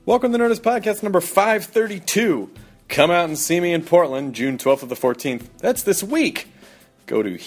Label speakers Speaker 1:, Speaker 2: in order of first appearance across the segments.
Speaker 1: Welcome to Nerdist Podcast number 532. Come out and see me in Portland, June 12th to the 14th. That's this week. Go to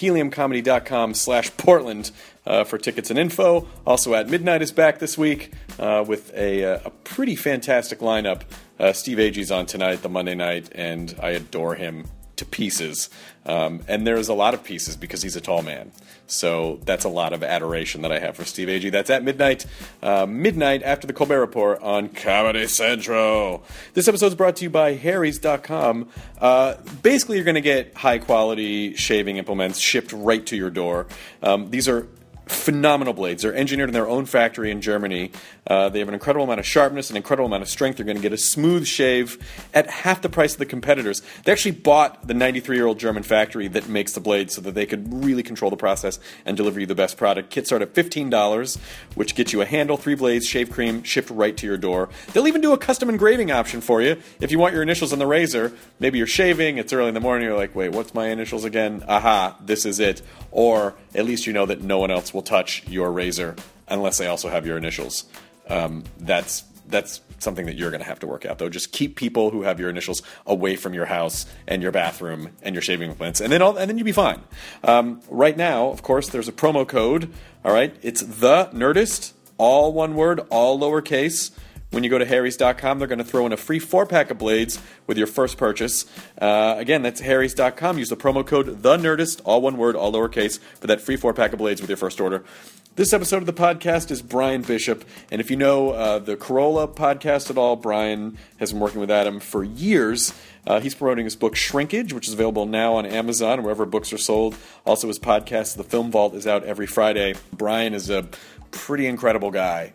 Speaker 1: heliumcomedy.com/Portland for tickets and info. Also, At Midnight is back this week with a pretty fantastic lineup. Steve Agee's on tonight, the Monday night, and I adore him to pieces. And there's a lot of pieces because he's a tall man. So that's a lot of adoration that I have for Steve Agee. That's at midnight, midnight after the Colbert Report on Comedy Central. This episode is brought to you by Harry's.com. Basically, you're going to get high-quality shaving implements shipped right to your door. These are phenomenal blades. They're engineered in their own factory in Germany. They have an incredible amount of sharpness, an incredible amount of strength. You're going to get a smooth shave at half the price of the competitors. They actually bought the 93-year-old German factory that makes the blades so that they could really control the process and deliver you the best product. Kits start at $15, which gets you a handle, 3 blades, shave cream, shipped right to your door. They'll even do a custom engraving option for you. If you want your initials on the razor, maybe you're shaving, it's early in the morning, you're like, wait, what's my initials again? Aha, this is it. Or at least you know that no one else will touch your razor unless they also have your initials. That's something that you're going to have to work out, though. Just keep people who have your initials away from your house and your bathroom and your shaving implements, and then you'll be fine. Right now, of course, there's a promo code. All right, it's The Nerdist, all one word, all lowercase. When you go to Harry's.com, they're going to throw in a free 4-pack of blades with your first purchase. Again, that's Harry's.com. Use the promo code TheNerdist, all one word, all lowercase, for that free 4-pack of blades with your first order. This episode of the podcast is Brian Bishop, and if you know the Corolla podcast at all, Brian has been working with Adam for years. He's promoting his book Shrinkage, which is available now on Amazon, wherever books are sold. Also, his podcast, The Film Vault, is out every Friday. Brian is a pretty incredible guy.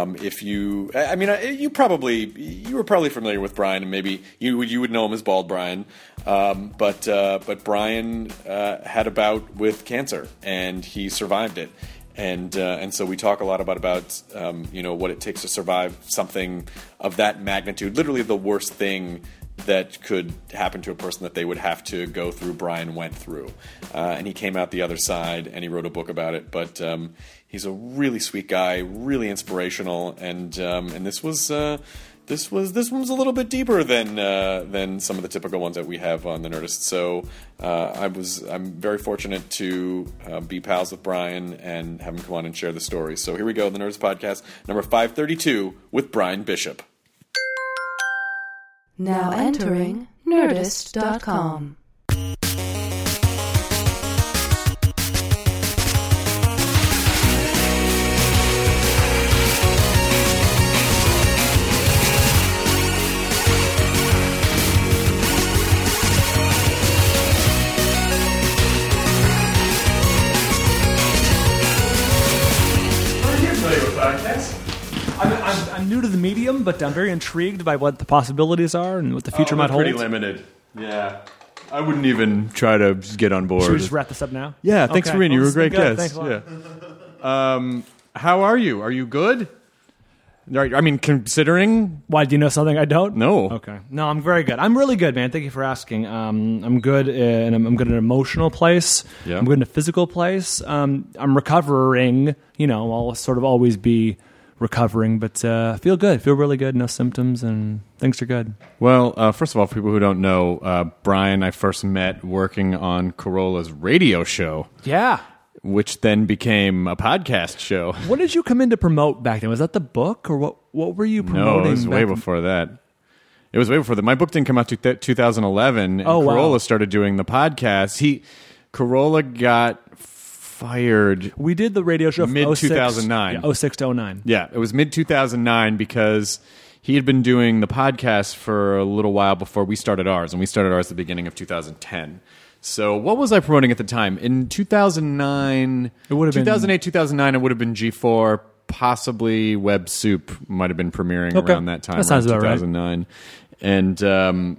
Speaker 1: You were probably familiar with Brian, and maybe you would know him as Bald Brian. But Brian had a bout with cancer, and he survived it. And so we talk a lot about what it takes to survive something of that magnitude. Literally the worst thing that could happen to a person that they would have to go through, Brian went through. And he came out the other side, and he wrote a book about it. But he's a really sweet guy, really inspirational, and this one's a little bit deeper than some of the typical ones that we have on the Nerdist. So I'm very fortunate to be pals with Brian and have him come on and share the story. So here we go, the Nerdist Podcast, number 532 with Brian Bishop.
Speaker 2: Now entering Nerdist.com.
Speaker 3: I'm new to the medium, but I'm very intrigued by what the possibilities are and what the future might hold.
Speaker 1: Pretty limited. Yeah. I wouldn't even try to get on board.
Speaker 3: Should we just wrap this up now?
Speaker 1: Yeah, thanks for being here. You were a great guest.
Speaker 3: Thanks a lot.
Speaker 1: Yeah. How are you? Are you good? I mean, considering...
Speaker 3: Why, do you know something I don't?
Speaker 1: No.
Speaker 3: Okay. No, I'm very good. I'm really good, man. Thank you for asking. I'm good I'm good in an emotional place.
Speaker 1: Yeah.
Speaker 3: I'm good in a physical place. I'm recovering. I'll sort of always be recovering, but I feel good. Feel really good. No symptoms, and things are good.
Speaker 1: Well, first of all, for people who don't know, Brian, I first met working on Corolla's radio show.
Speaker 3: Yeah.
Speaker 1: Which then became a podcast show.
Speaker 3: What did you come in to promote back then? Was that the book, or what were you promoting?
Speaker 1: No, it was way before that. It was way before that. My book didn't come out to 2011, and Corolla started doing the podcast. Corolla got fired.
Speaker 3: We did the radio show
Speaker 1: mid-2009.
Speaker 3: Yeah, 06 to 09.
Speaker 1: Yeah, it was mid-2009 because he had been doing the podcast for a little while before we started ours, and we started ours at the beginning of 2010. So what was I promoting at the time? In 2009,
Speaker 3: it would have
Speaker 1: 2008, 2009, it would have been G4, possibly Web Soup might have been premiering around that time.
Speaker 3: That sounds about
Speaker 1: 2009. Right.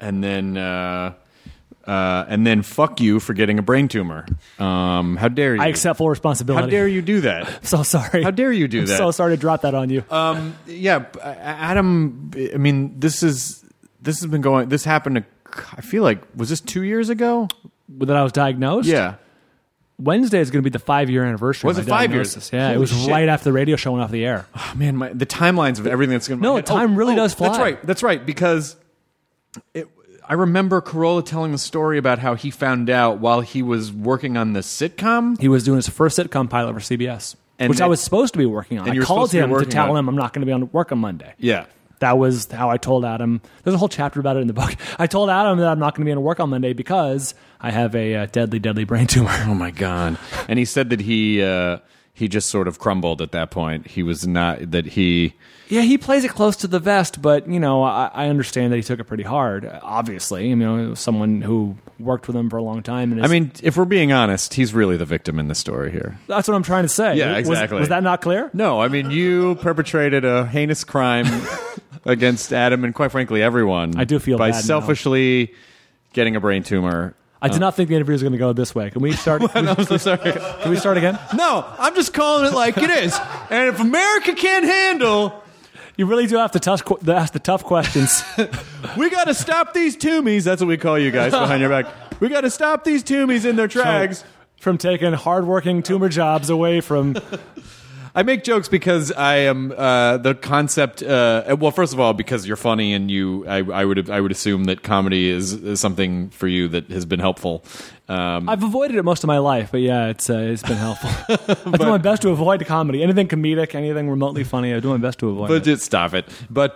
Speaker 1: And then fuck you for getting a brain tumor. How dare you?
Speaker 3: I accept full responsibility.
Speaker 1: How dare you do that?
Speaker 3: I'm so sorry.
Speaker 1: How dare you do that?
Speaker 3: I'm so sorry to drop that on you.
Speaker 1: Yeah, Adam, I mean, this has been going, this happened, I feel like, was this 2 years ago?
Speaker 3: That I was diagnosed?
Speaker 1: Yeah.
Speaker 3: Wednesday is going to be the 5-year anniversary.
Speaker 4: Was
Speaker 3: of
Speaker 4: it
Speaker 3: my
Speaker 4: 5
Speaker 3: diagnosis.
Speaker 4: years?
Speaker 3: Yeah,
Speaker 4: Holy
Speaker 3: it was
Speaker 4: shit.
Speaker 3: right after the radio show went off the air.
Speaker 4: Oh, man, the timelines of everything that's going to...
Speaker 3: No, time really does fly.
Speaker 4: That's right, because I remember Carolla telling the story about how he found out while he was working on the sitcom.
Speaker 3: He was doing his first sitcom pilot for CBS,
Speaker 4: And
Speaker 3: which
Speaker 4: it-
Speaker 3: I was supposed to be working on.
Speaker 4: and
Speaker 3: I
Speaker 4: you were
Speaker 3: called
Speaker 4: supposed to be
Speaker 3: him to
Speaker 4: working
Speaker 3: tell
Speaker 4: on it.
Speaker 3: him I'm not going to be on work on Monday.
Speaker 4: Yeah.
Speaker 3: That was how I told Adam. There's a whole chapter about it in the book. I told Adam that I'm not going to be on work on Monday because I have a deadly, deadly brain tumor.
Speaker 4: Oh, my God. And he said that he just sort of crumbled at that point. He was not... That he...
Speaker 3: Yeah, he plays it close to the vest, but, I understand that he took it pretty hard, obviously. It was someone who worked with him for a long time. And
Speaker 4: I mean, if we're being honest, he's really the victim in this story here.
Speaker 3: that's what I'm trying to say.
Speaker 4: Yeah, exactly.
Speaker 3: Was that not clear?
Speaker 4: No, I mean, you perpetrated a heinous crime against Adam and, quite frankly, everyone.
Speaker 3: I do feel
Speaker 4: by
Speaker 3: bad now.
Speaker 4: selfishly getting a brain tumor.
Speaker 3: I did not think the interview was going to go this way. Can we start?
Speaker 4: I'm so sorry.
Speaker 3: Can we start again?
Speaker 4: No, I'm just calling it like it is. And if America can't handle,
Speaker 3: You really do have to ask the tough questions.
Speaker 4: we got to stop these Toomies. That's what we call you guys behind your back. We got to stop these Toomies in their tracks.
Speaker 3: From taking hardworking tumor jobs away from...
Speaker 4: I make jokes because I am the concept. Well, first of all, because you're funny, and I would assume that comedy is something for you that has been helpful.
Speaker 3: I've avoided it most of my life, but yeah, it's been helpful. I do my best to avoid comedy. Anything comedic, anything remotely funny, I do my best to avoid
Speaker 4: But
Speaker 3: it.
Speaker 4: just stop it. But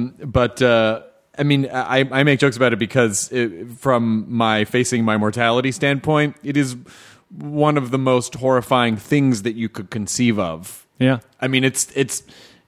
Speaker 4: I mean, I make jokes about it because from my facing my mortality standpoint, it is one of the most horrifying things that you could conceive of.
Speaker 3: Yeah.
Speaker 4: I mean, there's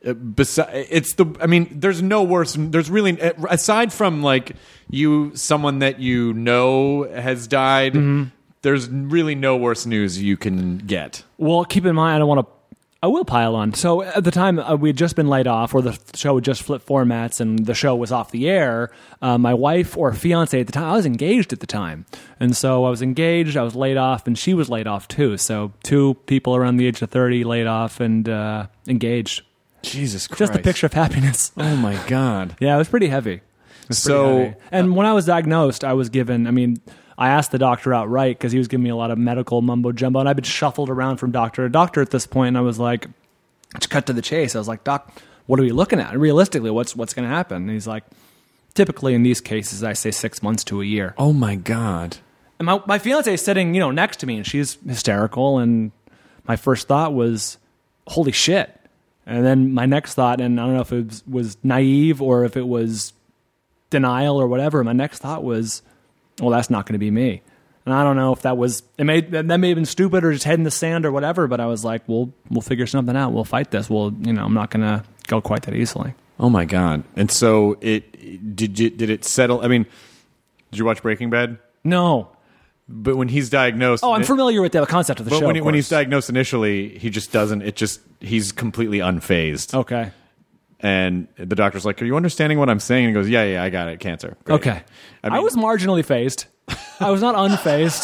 Speaker 4: no worse. There's really, aside from like someone that you know has died, there's really no worse news you can get.
Speaker 3: Well, keep in mind, I will pile on. So at the time, we had just been laid off, or the show had just flipped formats, and the show was off the air. My wife or fiance at the time, I was engaged at the time. And so I was engaged, I was laid off, and she was laid off too. So 2 people around the age of 30 laid off and engaged.
Speaker 4: Jesus Christ.
Speaker 3: Just a picture of happiness.
Speaker 4: Oh my God.
Speaker 3: Yeah, it was pretty heavy.
Speaker 4: So,
Speaker 3: And when I was diagnosed, I was given, I asked the doctor outright because he was giving me a lot of medical mumbo jumbo, and I've been shuffled around from doctor to doctor at this point, and I was like, to cut to the chase, I was like, Doc, what are we looking at? Realistically, what's going to happen? And he's like, typically in these cases, I say 6 months to a year.
Speaker 4: oh my God.
Speaker 3: And my fiance is sitting, next to me, and she's hysterical, and my first thought was, holy shit. And then my next thought, and I don't know if it was naive or if it was denial or whatever, my next thought was, well, that's not going to be me. And I don't know if that may have been stupid or just head in the sand or whatever, but I was like, we'll figure something out. We'll fight this. I'm not going to go quite that easily.
Speaker 4: Oh my God. And so did it settle? I mean, did you watch Breaking Bad?
Speaker 3: No.
Speaker 4: But when he's diagnosed,
Speaker 3: Oh, I'm familiar with the concept of the
Speaker 4: but
Speaker 3: show.
Speaker 4: when he's diagnosed initially, he just doesn't. He's completely unfazed.
Speaker 3: Okay.
Speaker 4: And the doctor's like, "Are you understanding what I'm saying?" And he goes, "Yeah, I got it. Cancer." Great.
Speaker 3: Okay.
Speaker 4: I
Speaker 3: I
Speaker 4: mean-
Speaker 3: was marginally phased. I was not unfazed.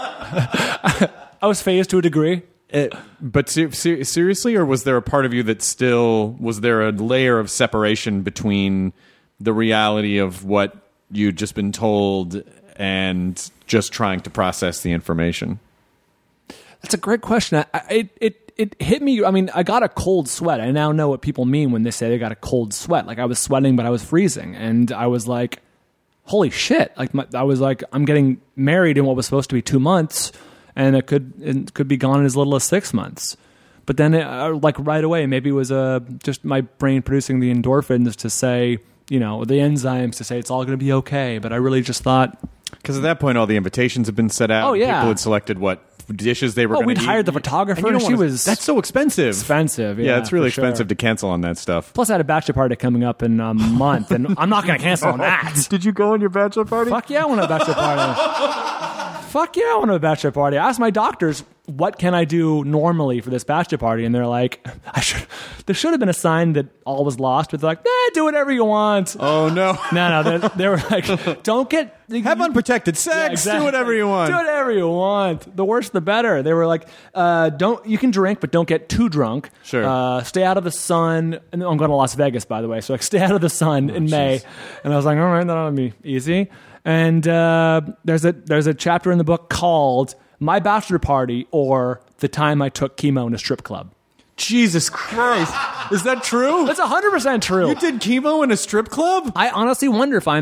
Speaker 3: I was phased to a degree.
Speaker 4: But seriously, or was there a part of you that was there a layer of separation between the reality of what you'd just been told and just trying to process the information?
Speaker 3: That's a great question. It hit me. I got a cold sweat. I now know what people mean when they say they got a cold sweat. Like I was sweating, but I was freezing, and I was like, "Holy shit!" I was like, "I'm getting married in what was supposed to be 2 months, and it could be gone in as little as 6 months." But then, like right away, maybe it was just my brain producing the endorphins to say, the enzymes to say it's all going to be okay. But I really just thought,
Speaker 4: because at that point, all the invitations had been set out.
Speaker 3: Oh, yeah.
Speaker 4: People had selected what dishes they were going to eat.
Speaker 3: we'd hired the photographer,
Speaker 4: you don't
Speaker 3: and she
Speaker 4: wanna-
Speaker 3: was
Speaker 4: That's so expensive.
Speaker 3: expensive.
Speaker 4: Yeah, it's really
Speaker 3: for sure.
Speaker 4: expensive to cancel on that stuff.
Speaker 3: Plus, I had a bachelor party coming up in a month, and I'm not going to cancel on that.
Speaker 4: Did you go on your bachelor party?
Speaker 3: Fuck yeah, I want a bachelor party. Fuck yeah, I want a bachelor party. I asked my doctors, what can I do normally for this bachelor party? And they're like, there should have been a sign that all was lost, but they're like, do whatever you want.
Speaker 4: Oh, no.
Speaker 3: No, they were like, don't get...
Speaker 4: Have unprotected sex.
Speaker 3: Yeah, exactly.
Speaker 4: Do whatever you want.
Speaker 3: Do whatever you want. The worse, the better. They were like, you can drink, but don't get too drunk.
Speaker 4: Sure.
Speaker 3: Stay out of the sun. And I'm going to Las Vegas, by the way. So like, stay out of the sun in May. And I was like, all right, that'll be easy. And there's a chapter in the book called my bachelor party or the time I took chemo in a strip club.
Speaker 4: Jesus Christ. Is that true?
Speaker 3: That's 100% true.
Speaker 4: You did chemo in a strip club?
Speaker 3: I honestly wonder if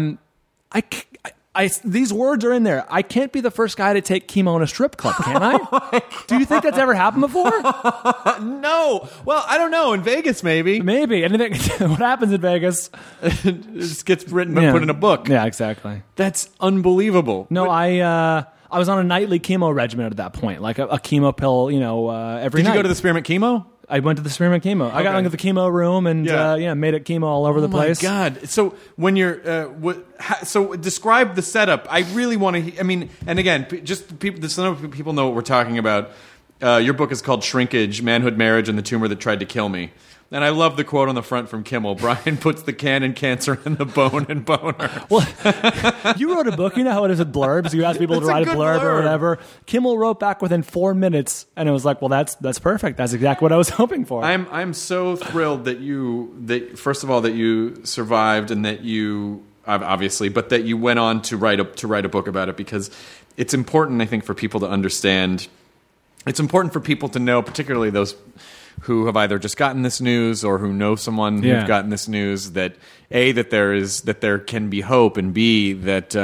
Speaker 3: these words are in there. I can't be the first guy to take chemo in a strip club, can I? Do you think that's ever happened before?
Speaker 4: No. Well, I don't know. In Vegas, maybe.
Speaker 3: Maybe. Anything. What happens in Vegas?
Speaker 4: It just gets written and put in a book.
Speaker 3: Yeah, exactly.
Speaker 4: That's unbelievable.
Speaker 3: No, I was on a nightly chemo regimen at that point, like a chemo pill, every night.
Speaker 4: Did you go to the spearmint chemo?
Speaker 3: I went to the spearmint chemo. I got into the chemo room and made it chemo all over the place.
Speaker 4: Oh my God! So when you're, so describe the setup. I really want to. I mean, and again, just people, so people know what we're talking about. Your book is called Shrinkage: Manhood, Marriage, and the Tumor That Tried to Kill Me. And I love the quote on the front from Kimmel. Brian puts the can in cancer and the bone in boner.
Speaker 3: Well, you wrote a book. You know how it is with blurbs. You ask people to write a blurb or whatever. Kimmel wrote back within 4 minutes, and it was like, well, that's perfect. That's exactly what I was hoping for.
Speaker 4: I'm so thrilled that first of all that you survived and that you obviously, but that you went on to write a book about it, because it's important, I think, for people to understand. It's important for people to know, particularly those who have either just gotten this news or who know someone who's gotten this news, that A, that there can be hope, and B, that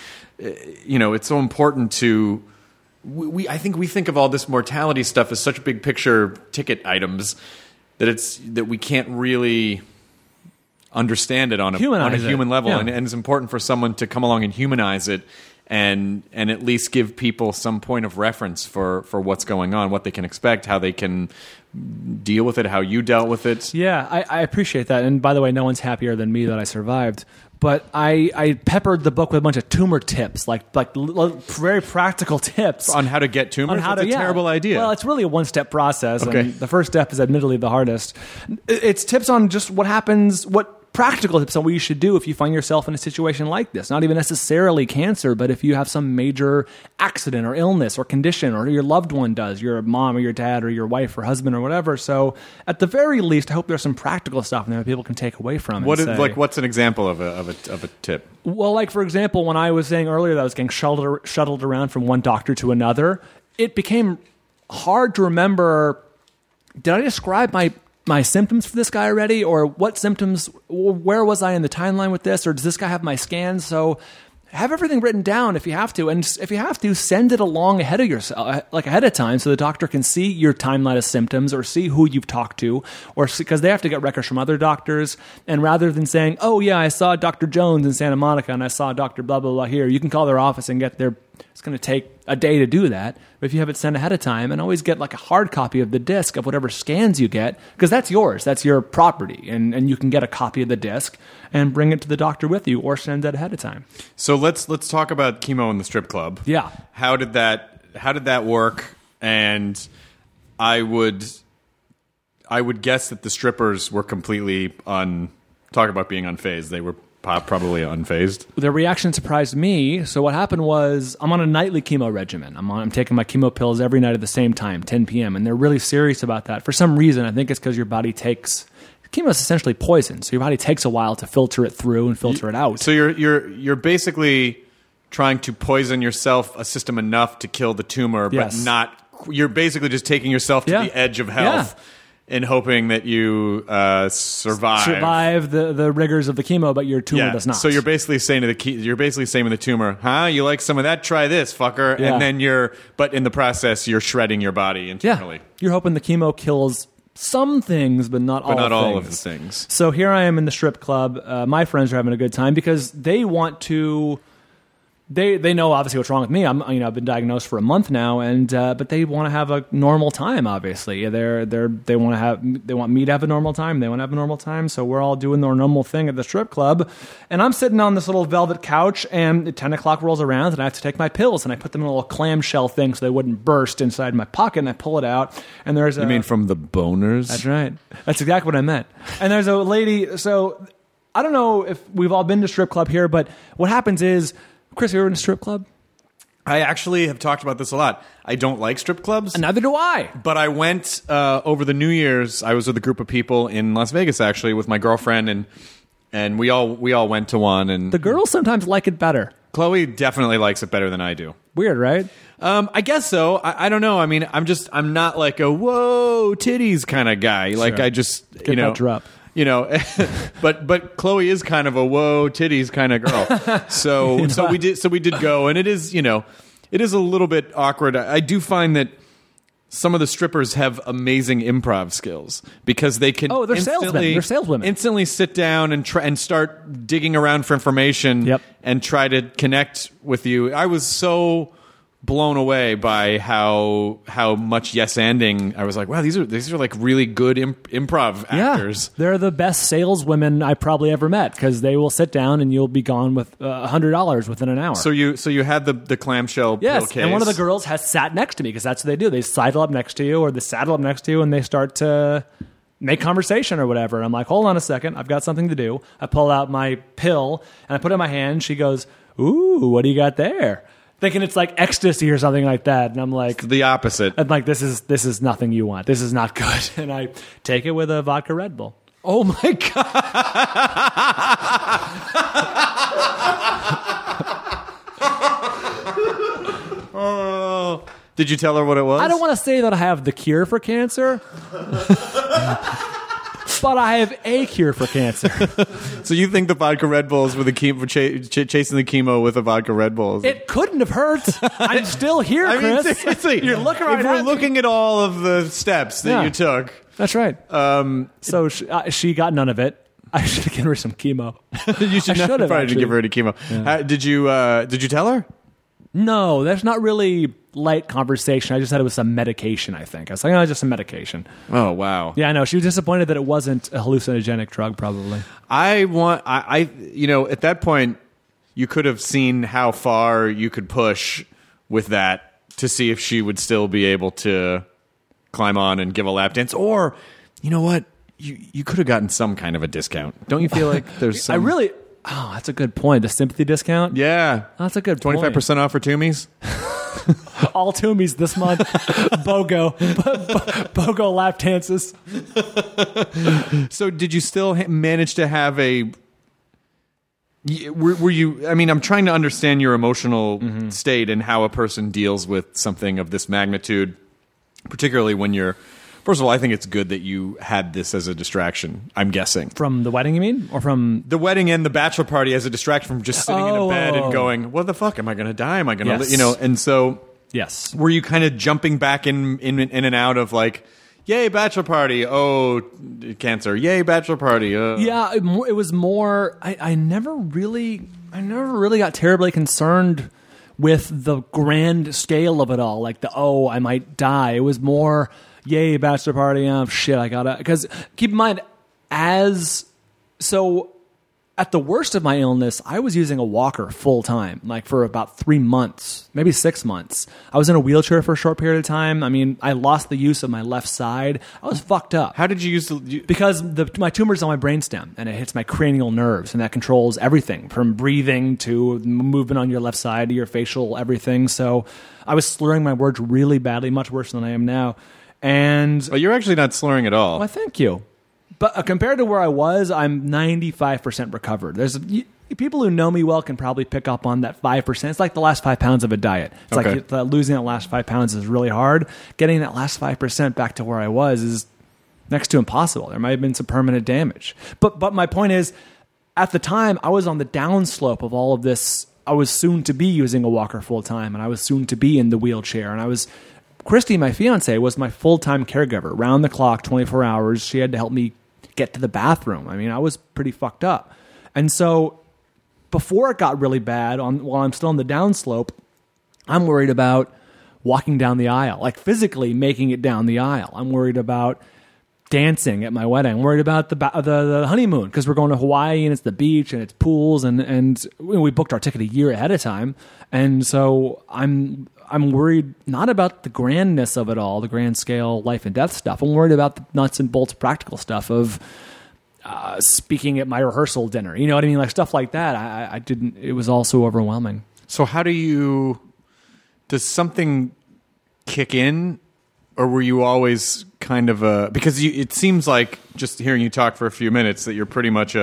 Speaker 4: it's so important to I think we think of all this mortality stuff as such big picture ticket items that we can't really understand it on a human level, and it's important for someone to come along and humanize it. And at least give people some point of reference for what's going on, what they can expect, how they can deal with it, how you dealt with it.
Speaker 3: Yeah, I appreciate that. And by the way, no one's happier than me that I survived. But I peppered the book with a bunch of tumor tips, like very practical tips.
Speaker 4: On how to get tumors? That's a terrible idea.
Speaker 3: Well, it's really a one-step process. Okay. And the first step is admittedly the hardest. It's tips on just what happens, practical tips on what you should do if you find yourself in a situation like this. Not even necessarily cancer, but if you have some major accident or illness or condition, or your loved one does, your mom or your dad or your wife or husband or whatever. So at the very least, I hope there's some practical stuff in there that people can take away from.
Speaker 4: What's an example of a tip?
Speaker 3: Well, like for example, when I was saying earlier that I was getting shuttled around from one doctor to another, it became hard to remember. Did I describe my symptoms for this guy already, or what symptoms, where was I in the timeline with this, or does this guy have my scans? So have everything written down if you have to, and if you have to, send it along ahead of yourself, like ahead of time, so the doctor can see your timeline of symptoms or see who you've talked to, or because they have to get records from other doctors. And rather than saying, oh yeah, I saw Dr. Jones in Santa Monica and I saw Dr. blah blah blah here, you can call their office and get their. It's going to take a day to do that. But if you have it sent ahead of time, and always get like a hard copy of the disc of whatever scans you get, because that's yours, that's your property, and you can get a copy of the disc and bring it to the doctor with you, or send that ahead of time.
Speaker 4: So let's talk about chemo in the strip club.
Speaker 3: Yeah.
Speaker 4: How did that work? And I would guess that the strippers were completely talk about being unfazed. They were probably unfazed.
Speaker 3: The reaction surprised me. So what happened was, I'm on a nightly chemo regimen. I'm taking my chemo pills every night at the same time, 10 p.m. And they're really serious about that. For some reason, I think it's because your body takes... Chemo is essentially poison, so your body takes a while to filter it through and filter it out.
Speaker 4: So you're basically trying to poison yourself a system enough to kill the tumor, but not... You're basically just taking yourself to the edge of health. Yeah. And hoping that you survive
Speaker 3: the rigors of the chemo, but your tumor does not.
Speaker 4: So you're basically saying to the tumor, "Huh? You like some of that? Try this, fucker." Yeah. And then but in the process, you're shredding your body internally.
Speaker 3: Yeah. You're hoping the chemo kills some things, but not all
Speaker 4: of the things.
Speaker 3: So here I am in the strip club. My friends are having a good time because they want to. They know obviously what's wrong with me. I've been diagnosed for a month now, and but they want to have a normal time. Obviously, they want me to have a normal time. They want to have a normal time. So we're all doing our normal thing at the strip club, and I'm sitting on this little velvet couch, and 10 o'clock rolls around, and I have to take my pills, and I put them in a little clamshell thing so they wouldn't burst inside my pocket, and I pull it out, and there's
Speaker 4: You mean from the boners?
Speaker 3: That's right. That's exactly what I meant. And there's a lady. So I don't know if we've all been to strip club here, but what happens is. Chris, you ever in a strip club?
Speaker 4: I actually have talked about this a lot. I don't like strip clubs.
Speaker 3: And neither do I.
Speaker 4: But I went over the New Year's. I was with a group of people in Las Vegas, actually, with my girlfriend, and we all went to one. And
Speaker 3: the girls sometimes like it better.
Speaker 4: Chloe definitely likes it better than I do.
Speaker 3: Weird, right?
Speaker 4: I guess so. I don't know. I mean, I'm not like a whoa titties kind of guy. Like
Speaker 3: Sure.
Speaker 4: I just
Speaker 3: Get that drop.
Speaker 4: But Chloe is kind of a whoa titties kind of girl. So we did go, and it is it is a little bit awkward. I do find that some of the strippers have amazing improv skills because they can
Speaker 3: Oh, they're salesmen. They're saleswomen.
Speaker 4: instantly sit down and try and start digging around for information
Speaker 3: Yep.
Speaker 4: and try to connect with you. I was so blown away by how much yes-anding. I was like, wow, these are like really good improv actors.
Speaker 3: Yeah, they're the best saleswomen I probably ever met because they will sit down and you'll be gone with $100 within an hour.
Speaker 4: So you had the clamshell pill
Speaker 3: yes,
Speaker 4: case.
Speaker 3: and one of the girls has sat next to me because that's what they do. They sidle up next to you or they saddle up next to you and they start to make conversation or whatever. And I'm like, hold on a second, I've got something to do. I pull out my pill and I put it in my hand. She goes, ooh, what do you got there? Thinking it's like ecstasy or something like that. And I'm like,
Speaker 4: the opposite.
Speaker 3: I'm like, this is nothing you want. This is not good. And I take it with a vodka Red Bull.
Speaker 4: Oh my god! Oh, did you tell her what it was?
Speaker 3: I don't want to say that I have the cure for cancer, but I have a cure for cancer.
Speaker 4: So you think the vodka Red Bulls with the chemo, chasing the chemo with a vodka Red Bull?
Speaker 3: It couldn't have hurt. I'm still here,
Speaker 4: I mean,
Speaker 3: Chris.
Speaker 4: seriously,
Speaker 3: You're looking right
Speaker 4: if we're
Speaker 3: at me.
Speaker 4: looking at all of the steps that
Speaker 3: Yeah.
Speaker 4: you took.
Speaker 3: That's right. So she got none of it. I should have given her some chemo.
Speaker 4: You should
Speaker 3: I
Speaker 4: not
Speaker 3: should have,
Speaker 4: try to
Speaker 3: actually.
Speaker 4: give her any chemo. Did you tell her?
Speaker 3: No, that's not really light conversation. I just said it was some medication, I think. I was like, oh, just some medication.
Speaker 4: Oh wow.
Speaker 3: Yeah, I know. She was disappointed that it wasn't a hallucinogenic drug, probably.
Speaker 4: I at that point you could have seen how far you could push with that to see if she would still be able to climb on and give a lap dance, or you know what, you could have gotten some kind of a discount. Don't you feel like there's some...
Speaker 3: that's a good point. The sympathy discount?
Speaker 4: Yeah.
Speaker 3: That's a good point.
Speaker 4: 25% off for Toomies?
Speaker 3: All Toomies this month. BOGO. BOGO lap dances.
Speaker 4: So did you still manage to have a... Were you... I mean, I'm trying to understand your emotional state and how a person deals with something of this magnitude, particularly when you're... First of all, I think it's good that you had this as a distraction, I'm guessing.
Speaker 3: From the wedding, you mean? Or from...
Speaker 4: The wedding and the bachelor party as a distraction from just sitting in a bed and
Speaker 3: Oh.
Speaker 4: going, what the fuck? Am I going to die? Am I going to...
Speaker 3: Yes.
Speaker 4: And so...
Speaker 3: Yes.
Speaker 4: Were you kind of jumping back in and out of like, yay, bachelor party. Oh, cancer. Yay, bachelor party.
Speaker 3: Yeah, it was more... I never really got terribly concerned with the grand scale of it all. Like I might die. It was more... Yay, bachelor party! Oh shit, I gotta. Because keep in mind, at the worst of my illness, I was using a walker full time, like for about 3 months, maybe 6 months. I was in a wheelchair for a short period of time. I mean, I lost the use of my left side. I was fucked up.
Speaker 4: How did you use
Speaker 3: Because my tumor's on my brainstem, and it hits my cranial nerves, and that controls everything from breathing to movement on your left side to your facial everything. So I was slurring my words really badly, much worse than I am now. And
Speaker 4: But you're actually not slurring at all.
Speaker 3: well, thank you. But compared to where I was, I'm 95% recovered. People who know me well can probably pick up on that 5%. It's like the last 5 pounds of a diet. It's
Speaker 4: Okay.
Speaker 3: like losing that last 5 pounds is really hard. Getting that last 5% back to where I was is next to impossible. There might have been some permanent damage. But my point is, at the time, I was on the downslope of all of this. I was soon to be using a walker full time, and I was soon to be in the wheelchair, and I was... Christy, my fiance, was my full-time caregiver, round the clock, 24 hours. She had to help me get to the bathroom. I mean, I was pretty fucked up. And so before it got really bad, while I'm still on the downslope, I'm worried about walking down the aisle, like physically making it down the aisle. I'm worried about dancing at my wedding. I'm worried about the honeymoon because we're going to Hawaii and it's the beach and it's pools and we booked our ticket a year ahead of time. And so I'm worried not about the grandness of it all, the grand scale life and death stuff. I'm worried about the nuts and bolts practical stuff of speaking at my rehearsal dinner. You know what I mean? Like stuff like that. I didn't. It was all so overwhelming.
Speaker 4: So does something kick in, or were you always kind of because it seems like just hearing you talk for a few minutes that you're pretty much a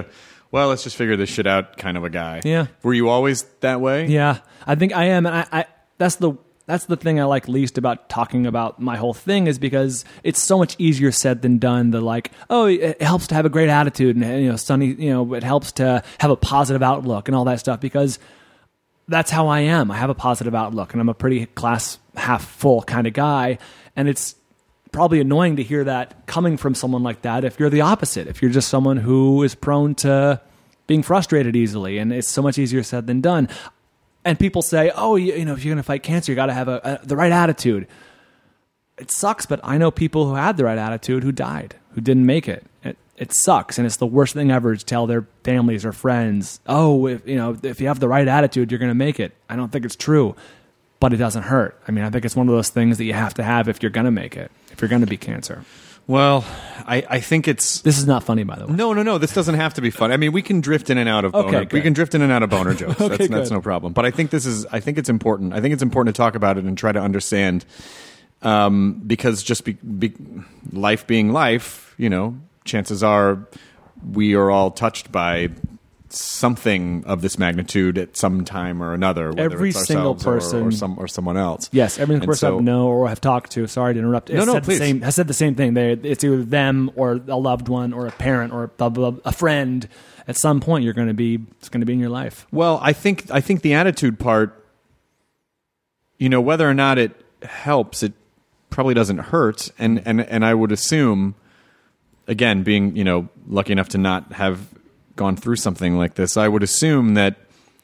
Speaker 4: well, let's just figure this shit out kind of a guy.
Speaker 3: Yeah.
Speaker 4: Were you always that way?
Speaker 3: Yeah, I think I am. And I that's the thing I like least about talking about my whole thing, is because it's so much easier said than done. The like, oh, it helps to have a great attitude, and sunny, it helps to have a positive outlook and all that stuff, because that's how I am. I have a positive outlook, and I'm a pretty glass half full kind of guy. And it's probably annoying to hear that coming from someone like that if you're the opposite, if you're just someone who is prone to being frustrated easily, and it's so much easier said than done. And people say, oh, if you're going to fight cancer, you got to have the right attitude. It sucks, but I know people who had the right attitude who died, who didn't make it. It sucks, and it's the worst thing ever to tell their families or friends, oh, if you have the right attitude, you're going to make it. I don't think it's true, but it doesn't hurt. I mean, I think it's one of those things that you have to have if you're going to make it, if you're going to beat cancer.
Speaker 4: Well, I think it's...
Speaker 3: This is not funny, by the way.
Speaker 4: No. This doesn't have to be funny. I mean, we can drift in and out of boner.
Speaker 3: Okay,
Speaker 4: we can drift in and out of boner jokes.
Speaker 3: Okay,
Speaker 4: that's no problem. But I think it's important. I think it's important to talk about it and try to understand, because just life being life, chances are we are all touched by something of this magnitude at some time or another, whether
Speaker 3: Every
Speaker 4: it's
Speaker 3: single
Speaker 4: ourselves
Speaker 3: person
Speaker 4: or someone else.
Speaker 3: Yes, every single person I know or have talked to. Sorry to interrupt.
Speaker 4: Please.
Speaker 3: Has said the same thing. It's either them or a loved one or a parent or a friend. At some point, it's going to be in your life.
Speaker 4: Well, I think the attitude part, whether or not it helps, it probably doesn't hurt, and I would assume, again, being lucky enough to not have gone through something like this, I would assume that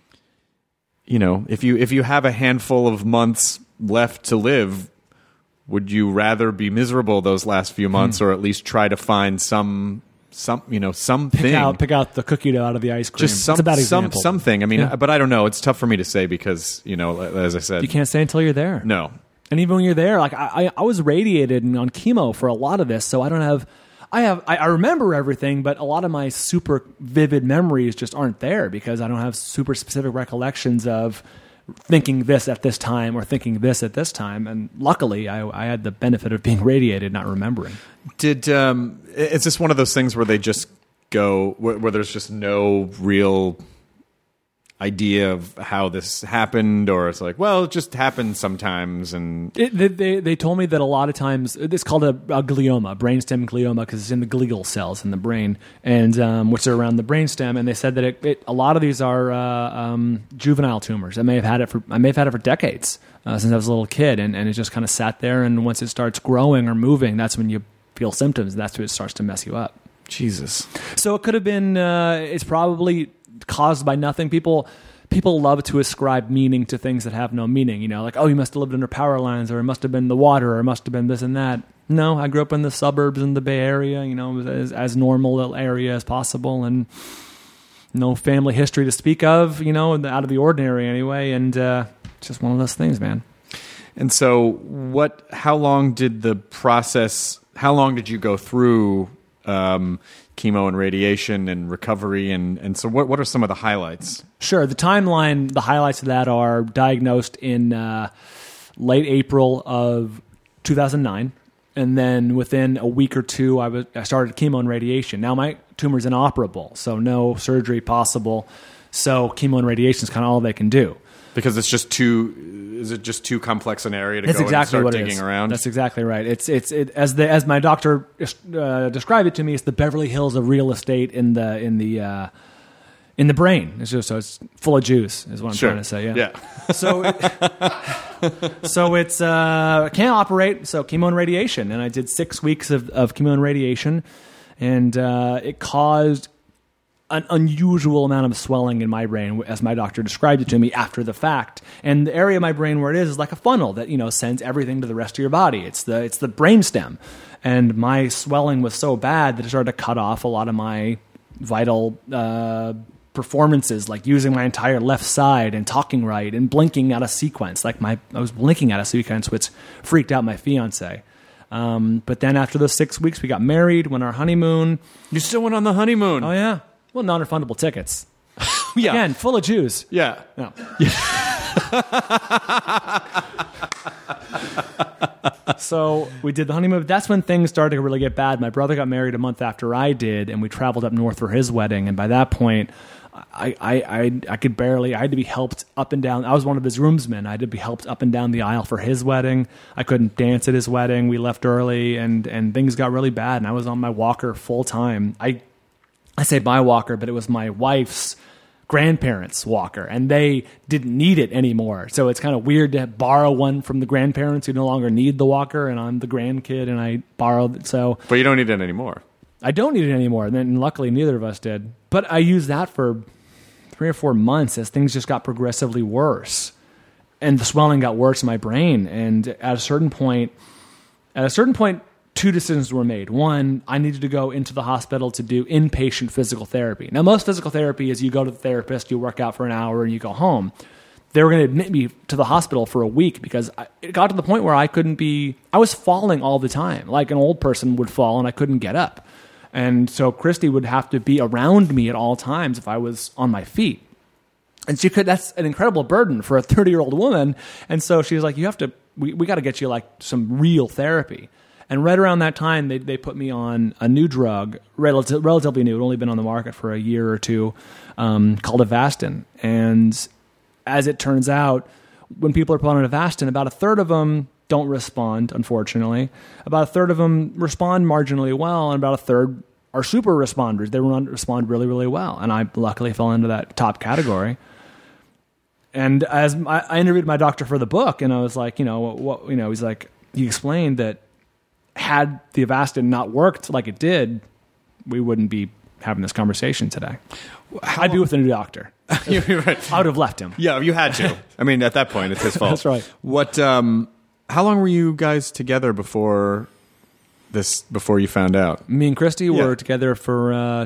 Speaker 4: if you have a handful of months left to live, would you rather be miserable those last few months, or at least try to find something? Pick
Speaker 3: out the cookie dough out of the ice cream.
Speaker 4: Just
Speaker 3: That's a bad example.
Speaker 4: something. I mean, but I don't know. It's tough for me to say because as I said,
Speaker 3: you can't say until you're there.
Speaker 4: No.
Speaker 3: And even when you're there, like I was radiated and on chemo for a lot of this, so I don't have. I remember everything, but a lot of my super vivid memories just aren't there because I don't have super specific recollections of thinking this at this time or thinking this at this time. And luckily, I had the benefit of being radiated, not remembering.
Speaker 4: Is this one of those things where they just go, where there's just no real idea of how this happened, or it's like, well, it just happens sometimes? And
Speaker 3: they told me that a lot of times it's called a glioma, brainstem glioma, because it's in the glial cells in the brain, and which are around the brainstem. And they said that a lot of these are juvenile tumors. I may have had it for decades since I was a little kid, and it just kind of sat there. And once it starts growing or moving, that's when you feel symptoms. That's when it starts to mess you up.
Speaker 4: Jesus.
Speaker 3: So it could have been. It's probably caused by nothing. People love to ascribe meaning to things that have no meaning. Like, oh, you must have lived under power lines, or it must have been the water, or it must have been this and that. No, I grew up in the suburbs in the Bay Area, as normal area as possible, and no family history to speak of, out of the ordinary anyway. And it's just one of those things, man.
Speaker 4: And so how long did you go through chemo and radiation and recovery, and so what are some of the highlights?
Speaker 3: Sure. The timeline, the highlights of that are diagnosed in late April of 2009, and then within a week or two, I started chemo and radiation. Now my tumor's inoperable, so no surgery possible. So chemo and radiation is kind of all they can do. Because
Speaker 4: it's just too complex an area to
Speaker 3: That's
Speaker 4: go
Speaker 3: exactly
Speaker 4: and
Speaker 3: what
Speaker 4: start digging around?
Speaker 3: That's exactly right. It's as my doctor described it to me, it's the Beverly Hills of real estate in the brain. So it's full of juice, is what I'm trying to say. Yeah. So it's can't operate. So chemo and radiation, and I did 6 weeks of chemo and radiation, and it caused an unusual amount of swelling in my brain, as my doctor described it to me after the fact. And the area of my brain where it is like a funnel that sends everything to the rest of your body. It's the brainstem, and my swelling was so bad that it started to cut off a lot of my vital performances, like using my entire left side and talking right and blinking out of sequence. I was blinking out of sequence, which freaked out my fiance. But then after those 6 weeks, we got married, went on our honeymoon.
Speaker 4: You still went on the honeymoon?
Speaker 3: Oh yeah. Well, non-refundable tickets.
Speaker 4: Yeah.
Speaker 3: Again, full of Jews.
Speaker 4: Yeah.
Speaker 3: No. So we did the honeymoon. That's when things started to really get bad. My brother got married a month after I did, and we traveled up north for his wedding. And by that point, I could barely. I had to be helped up and down. I was one of his groomsmen. I had to be helped up and down the aisle for his wedding. I couldn't dance at his wedding. We left early, and things got really bad. And I was on my walker full time. I say my walker, but it was my wife's grandparents' walker, and they didn't need it anymore. So it's kind of weird to borrow one from the grandparents who no longer need the walker, and I'm the grandkid, and I borrowed it. So,
Speaker 4: But you don't need it anymore.
Speaker 3: I don't need it anymore, and then luckily neither of us did. But I used that for 3 or 4 months as things just got progressively worse, and the swelling got worse in my brain. And at a certain point, 2 decisions were made. One, I needed to go into the hospital to do inpatient physical therapy. Now, most physical therapy is you go to the therapist, you work out for an hour, and you go home. They were going to admit me to the hospital for a week because it got to the point where I was falling all the time, like an old person would fall, and I couldn't get up. And so Christy would have to be around me at all times if I was on my feet. And that's an incredible burden for a 30-year-old woman. And so she was like, we got to get you like some real therapy. And right around that time, they put me on a new drug, relatively new. It had only been on the market for a year or two, called Avastin. And as it turns out, when people are put on Avastin, about a third of them don't respond, unfortunately. About a third of them respond marginally well, and about a third are super responders. They respond really, really well. And I luckily fell into that top category. And as I interviewed my doctor for the book, and I was like, he's like, he explained that had the Avastin not worked like it did, we wouldn't be having this conversation today. I'd be with a new doctor.
Speaker 4: You're right.
Speaker 3: I would have left him.
Speaker 4: Yeah, you had to. I mean, at that point, it's his fault.
Speaker 3: That's right.
Speaker 4: What? How long were you guys together before you found out?
Speaker 3: Me and Christy were together for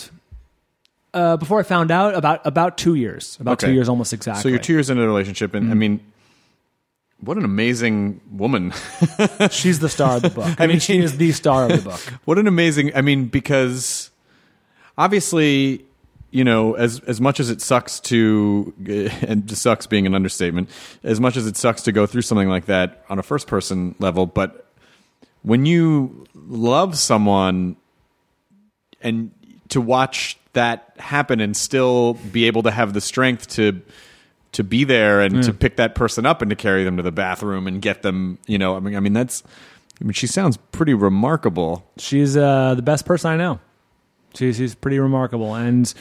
Speaker 3: before I found out, about 2 years. About 2 years, almost exactly.
Speaker 4: So you're 2 years into the relationship, and I mean, what an amazing woman.
Speaker 3: She's the star of the book. I mean, she is the star of the book.
Speaker 4: What an amazing, because obviously, as much as it sucks and sucks being an understatement, as much as it sucks to go through something like that on a first person level, but when you love someone and to watch that happen and still be able to have the strength to be there and to pick that person up and to carry them to the bathroom and get them, she sounds pretty remarkable.
Speaker 3: She's the best person I know. She's pretty remarkable. And,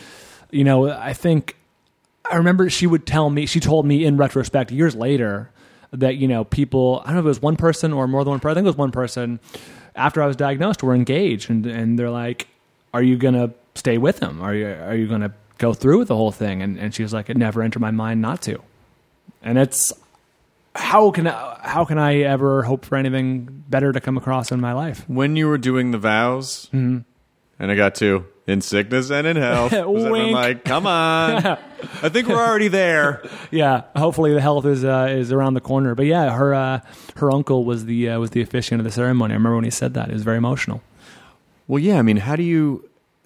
Speaker 3: I remember she told me in retrospect years later that, people, I don't know if it was one person or more than one person. I think it was one person after I was diagnosed were engaged and they're like, are you going to stay with him? Are you going to go through with the whole thing? And she was like, it never entered my mind not to. And it's, how can I ever hope for anything better to come across in my life?
Speaker 4: When you were doing the vows, and I got to in sickness and in health, I'm like, come on, I think we're already there.
Speaker 3: Yeah, hopefully the health is around the corner. But yeah, her uncle was the officiant of the ceremony. I remember when he said that; it was very emotional.
Speaker 4: Well, yeah, I mean, how do you?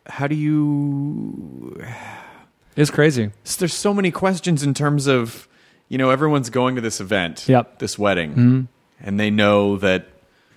Speaker 3: It's crazy.
Speaker 4: There's so many questions in terms of, everyone's going to this event, this wedding, and they know that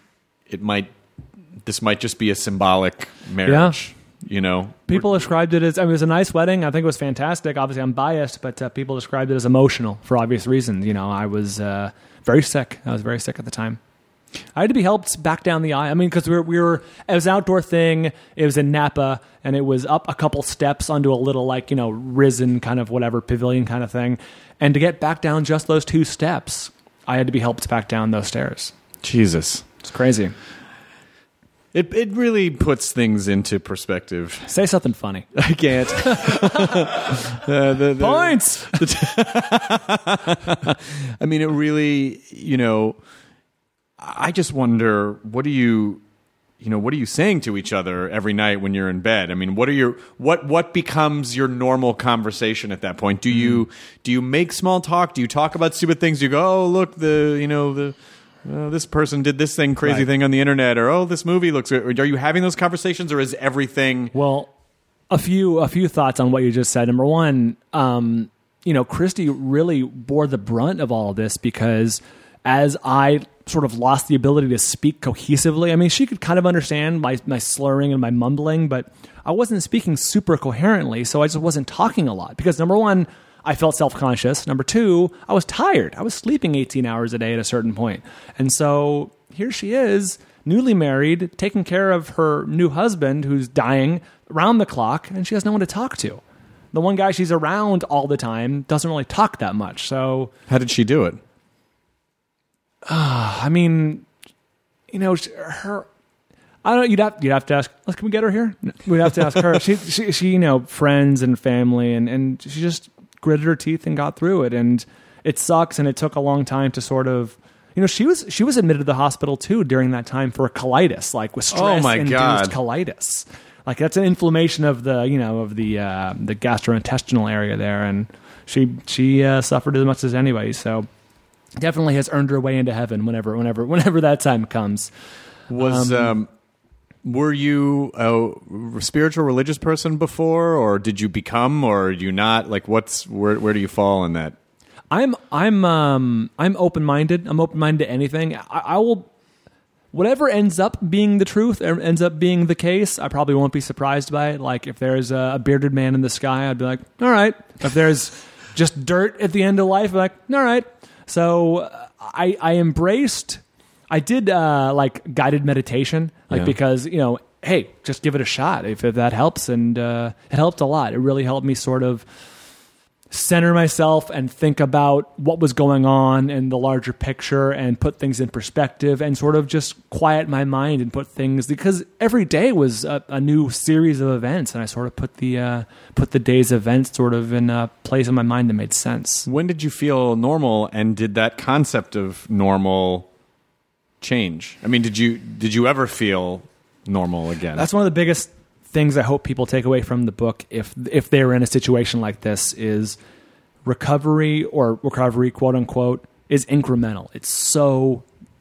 Speaker 4: this might just be a symbolic marriage.
Speaker 3: People described it as, it was a nice wedding. I think it was fantastic. Obviously, I'm biased, but people described it as emotional for obvious reasons. I was very sick. I was very sick at the time. I had to be helped back down the aisle. I mean, because we were, it was an outdoor thing. It was in Napa, and it was up a couple steps onto a little, risen kind of whatever pavilion kind of thing. And to get back down just those 2 steps, I had to be helped back down those stairs.
Speaker 4: Jesus.
Speaker 3: It's crazy.
Speaker 4: It really puts things into perspective.
Speaker 3: Say something funny.
Speaker 4: I can't.
Speaker 3: Points!
Speaker 4: I mean, it really, I just wonder, what are you saying to each other every night when you're in bed? I mean, what becomes your normal conversation at that point? Do you make small talk? Do you talk about stupid things? Do you go, oh, look, this person did this crazy thing on the internet, or, oh, this movie looks good. Are you having those conversations, or is everything?
Speaker 3: Well, a few thoughts on what you just said. Number one, Christy really bore the brunt of all of this because as I sort of lost the ability to speak cohesively. I mean, she could kind of understand my slurring and my mumbling, but I wasn't speaking super coherently, so I just wasn't talking a lot. Because number one, I felt self-conscious. Number two, I was tired. I was sleeping 18 hours a day at a certain point. And so here she is, newly married, taking care of her new husband who's dying around the clock, and she has no one to talk to. The one guy she's around all the time doesn't really talk that much. So
Speaker 4: How did she do it?
Speaker 3: I mean, you know, her. I don't know. You'd have to ask. Can we get her here? No, we'd have to ask her. She, you know, friends and family, and she just gritted her teeth and got through it. And it sucks, and it took a long time to sort of. You know, she was admitted to the hospital too during that time for colitis, like with stress-induced colitis. Like that's an inflammation of the the gastrointestinal area there, and she suffered as much as anybody. So. Definitely has earned her way into heaven whenever that time comes.
Speaker 4: Were you a spiritual religious person before, or did you become, or are you not? Like, where do you fall in that?
Speaker 3: I'm open-minded. I'm open-minded to anything. I will, whatever ends up being the truth, or ends up being the case, I probably won't be surprised by it. Like if there's a bearded man in the sky, I'd be like, all right. If there's just dirt at the end of life, I'm like, all right. So I embraced. I did like guided meditation, because hey, just give it a shot if that helps, and it helped a lot. It really helped me sort of center myself and think about what was going on in the larger picture and put things in perspective and sort of just quiet my mind and put things, because every day was a new series of events, and I sort of put the day's events sort of in a place in my mind that made sense.
Speaker 4: When did you feel normal, and did that concept of normal change? I mean, did you ever feel normal again?
Speaker 3: That's one of the biggest things I hope people take away from the book, if they're in a situation like this, is recovery quote unquote is incremental. It's so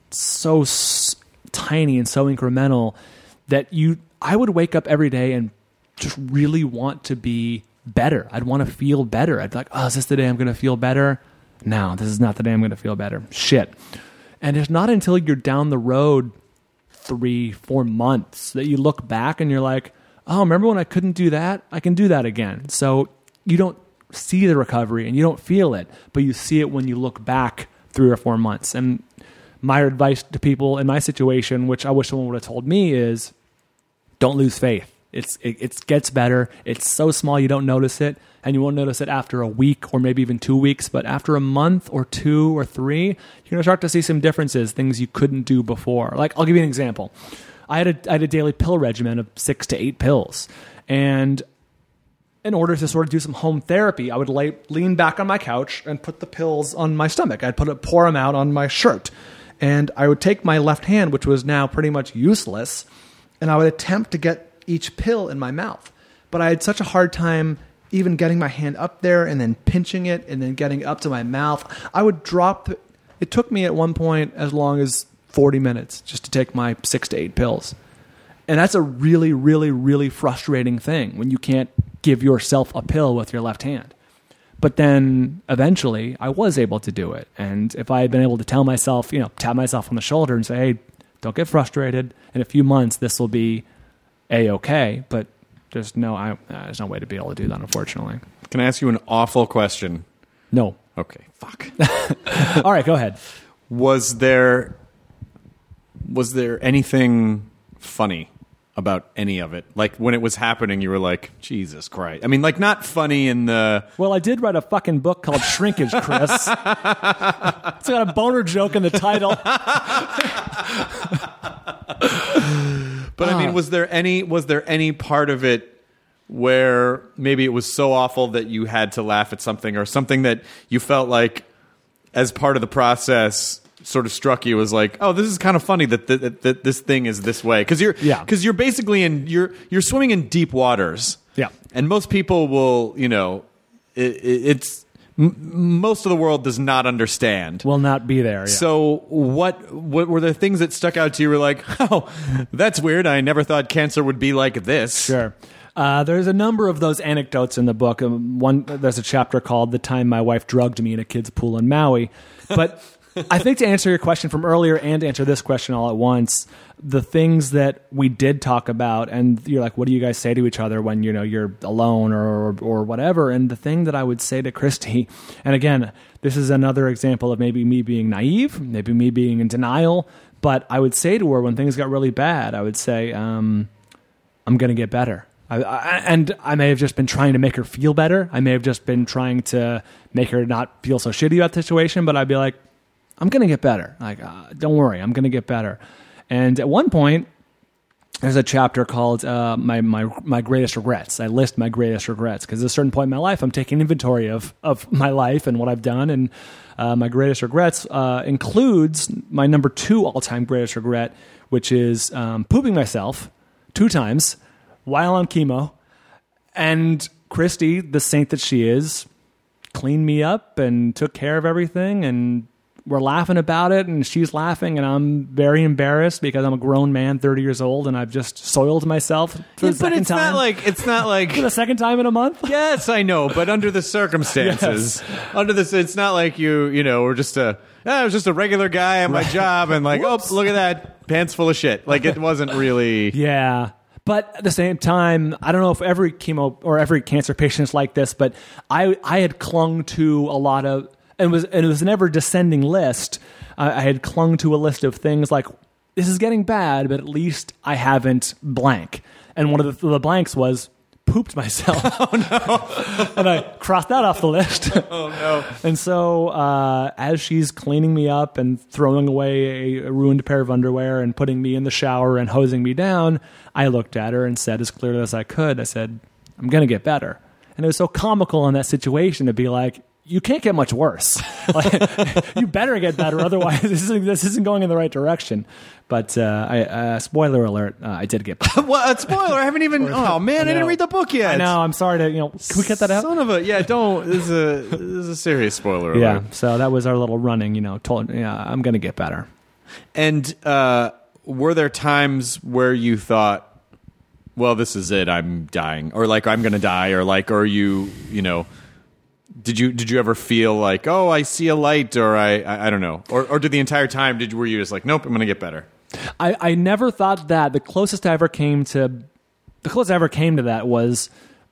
Speaker 3: tiny and so incremental that I would wake up every day and just really want to be better. I'd want to feel better. I'd be like, oh, is this the day I'm going to feel better? No, this is not the day I'm going to feel better. Shit. And it's not until you're down the road 3-4 months that you look back and you're like, oh, remember when I couldn't do that? I can do that again. So you don't see the recovery and you don't feel it, but you see it when you look back 3 or 4 months. And my advice to people in my situation, which I wish someone would have told me, is don't lose faith. It gets better. It's so small you don't notice it, and you won't notice it after a week or maybe even 2 weeks. But after a month or 2 or 3, you're going to start to see some differences, things you couldn't do before. Like, I'll give you an example. I had a daily pill regimen of 6 to 8 pills. And in order to sort of do some home therapy, I would lean back on my couch and put the pills on my stomach. I'd pour them out on my shirt. And I would take my left hand, which was now pretty much useless, and I would attempt to get each pill in my mouth. But I had such a hard time even getting my hand up there and then pinching it and then getting up to my mouth. I would drop. It took me at one point as long as 40 minutes just to take my 6 to 8 pills. And that's a really, really, really frustrating thing when you can't give yourself a pill with your left hand. But then eventually I was able to do it. And if I had been able to tell myself, tap myself on the shoulder and say, hey, don't get frustrated. In a few months, this will be A-okay. But there's no way to be able to do that, unfortunately.
Speaker 4: Can I ask you an awful question?
Speaker 3: No.
Speaker 4: Okay, fuck.
Speaker 3: All right, go ahead.
Speaker 4: Was there anything funny about any of it? Like, when it was happening, you were like, Jesus Christ. I mean, like, not funny in the...
Speaker 3: Well, I did write a fucking book called Shrinkage, Chris. It's got a boner joke in the title.
Speaker 4: But I mean, was there any part of it where maybe it was so awful that you had to laugh at something, or something that you felt like as part of the process sort of struck you as like, oh, this is kind of funny that this thing is this way, because you're basically you're swimming in deep waters, and most people will, most of the world does not understand,
Speaker 3: will not be there.
Speaker 4: So what were the things that stuck out to you? Were like, oh, that's weird. I never thought cancer would be like this.
Speaker 3: Sure. There's a number of those anecdotes in the book. There's a chapter called "The Time My Wife Drugged Me in a Kid's Pool in Maui," but I think to answer your question from earlier and to answer this question all at once, the things that we did talk about, and you're like, what do you guys say to each other when you're alone or whatever? And the thing that I would say to Christy, and again, this is another example of maybe me being naive, maybe me being in denial, but I would say to her when things got really bad, I would say, I'm going to get better. And I may have just been trying to make her feel better. I may have just been trying to make her not feel so shitty about the situation, but I'd be like, I'm going to get better. Like, don't worry, I'm going to get better. And at one point, there's a chapter called my greatest regrets. I list my greatest regrets because at a certain point in my life, I'm taking inventory of my life and what I've done. And my greatest regrets includes my number 2 all-time greatest regret, which is pooping myself 2 times while on chemo. And Christy, the saint that she is, cleaned me up and took care of everything, and we're laughing about it, and she's laughing, and I'm very embarrassed because I'm a grown man, 30 years old, and I've just soiled myself for the second time.
Speaker 4: It's not like
Speaker 3: For the second time in a month?
Speaker 4: Yes, I know, but under the circumstances, under this, it's not like we're just I was just a regular guy at my job, and like, oh, look at that, pants full of shit. Like, it wasn't really.
Speaker 3: Yeah. But at the same time, I don't know if every chemo or every cancer patient is like this, but I had clung to a lot of, and it was an ever descending list. I had clung to a list of things like, this is getting bad, but at least I haven't blank. And one of the blanks was pooped myself. Oh no! And I crossed that off the list.
Speaker 4: Oh no!
Speaker 3: And so as she's cleaning me up and throwing away a ruined pair of underwear and putting me in the shower and hosing me down, I looked at her and said as clearly as I could, I said, I'm going to get better. And it was so comical in that situation to be like, you can't get much worse. Like, you better get better, otherwise this isn't going in the right direction. But spoiler alert, I did get better.
Speaker 4: What? Spoiler? I haven't even. Oh man, I didn't read the book yet.
Speaker 3: I know. I'm sorry to. Can we cut that out?
Speaker 4: Son of a. Yeah, don't. This is a serious spoiler alert.
Speaker 3: Yeah. So that was our little running. I'm going to get better.
Speaker 4: And were there times where you thought, well, this is it, I'm dying, or like I'm going to die, or like, or you know. Did you ever feel like, oh, I see a light, or I don't know, or did the entire time were you just like, nope, I'm going to get better?
Speaker 3: I never thought that. The closest I ever came to that was,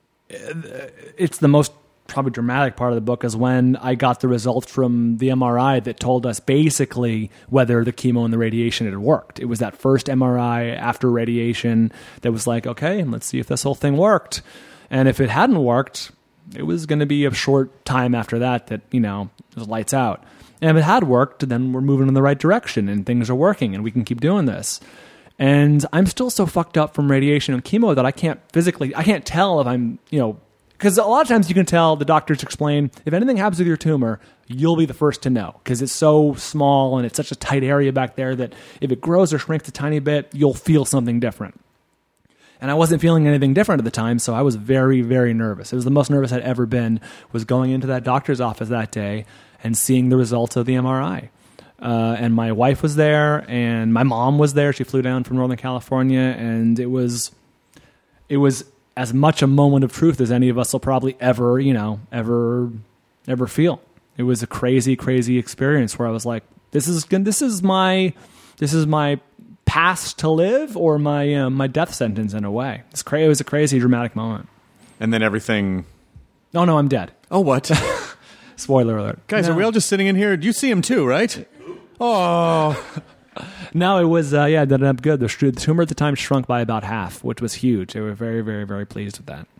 Speaker 3: it's the most probably dramatic part of the book, is when I got the results from the MRI that told us basically whether the chemo and the radiation had worked. It was that first MRI after radiation that was like, okay, let's see if this whole thing worked. And if it hadn't worked, it was going to be a short time after that it was lights out. And if it had worked, then we're moving in the right direction and things are working and we can keep doing this. And I'm still so fucked up from radiation and chemo that I can't tell if I'm, because a lot of times you can tell, the doctors explain, if anything happens with your tumor, you'll be the first to know because it's so small and it's such a tight area back there that if it grows or shrinks a tiny bit, you'll feel something different. And I wasn't feeling anything different at the time, so I was very, very nervous. It was the most nervous I'd ever been, was going into that doctor's office that day and seeing the results of the MRI. And my wife was there, and my mom was there. She flew down from Northern California, and it was as much a moment of truth as any of us will probably ever feel. It was a crazy, crazy experience where I was like, this is my past to live, or my death sentence in a way. It was a crazy, dramatic moment.
Speaker 4: And then everything.
Speaker 3: Oh no, I'm dead.
Speaker 4: Oh, what?
Speaker 3: Spoiler alert,
Speaker 4: guys.
Speaker 3: No.
Speaker 4: Are we all just sitting in here? You see him too, right? Oh,
Speaker 3: no, it was. It ended up good. The tumor at the time shrunk by about half, which was huge. They were very, very, very pleased with that.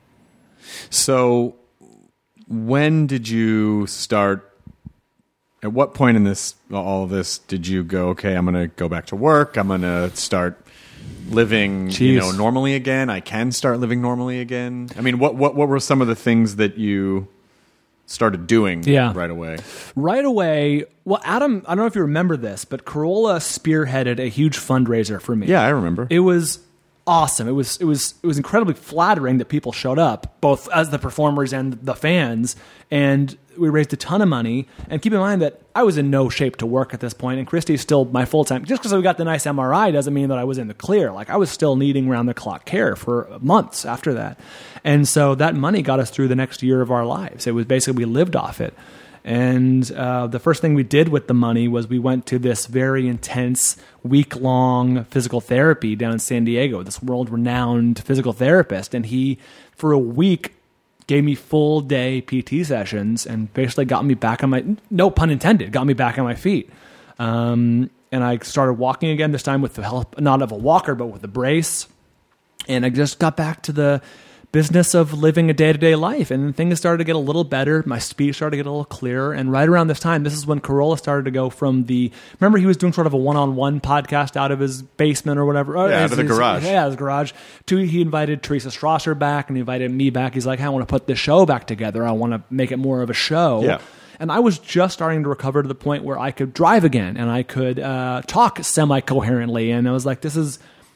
Speaker 4: So, when did you start? At what point in all of this did you go, okay, I'm going to go back to work. I'm going to start living, normally again. I can start living normally again. I mean, what were some of the things that you started doing right away? Right away.
Speaker 3: Well, Adam, I don't know if you remember this, but Carolla spearheaded a huge fundraiser for me.
Speaker 4: Yeah, I remember.
Speaker 3: It was awesome. It was incredibly flattering that people showed up, both as the performers and the fans, and we raised a ton of money. And keep in mind that I was in no shape to work at this point, and Christy's still my full-time. Just because we got the nice MRI doesn't mean that I was in the clear. Like, I was still needing round-the-clock care for months after that. And so that money got us through the next year of our lives. It was basically, we lived off it. And the first thing we did with the money was we went to this very intense week-long physical therapy down in San Diego, this world-renowned physical therapist. And he, for a week, gave me full day PT sessions and basically got me back on my, no pun intended, got me back on my feet. And I started walking again, this time with the help, not of a walker, but with a brace. And I just got back to the business of living a day-to-day life, and things started to get a little better. My speech started to get a little clearer, and right around this time, this is when Carolla started to go from the, remember he was doing sort of a one-on-one podcast out of his basement or whatever?
Speaker 4: Out of the garage.
Speaker 3: Yeah, his garage. He invited Teresa Strasser back, and he invited me back. He's like, hey, I want to put this show back together. I want to make it more of a show.
Speaker 4: Yeah.
Speaker 3: And I was just starting to recover to the point where I could drive again, and I could talk semi-coherently, and I was like, this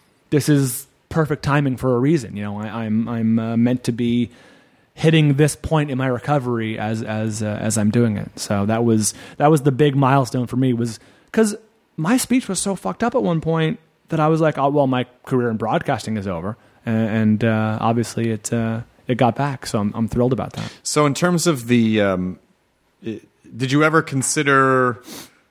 Speaker 3: is perfect timing for a reason. You know, I'm meant to be hitting this point in my recovery as I'm doing it. So that was the big milestone for me, was because my speech was so fucked up at one point that I was like, oh well, my career in broadcasting is over, and obviously it got back. So I'm thrilled about that.
Speaker 4: So in terms of the, did you ever consider?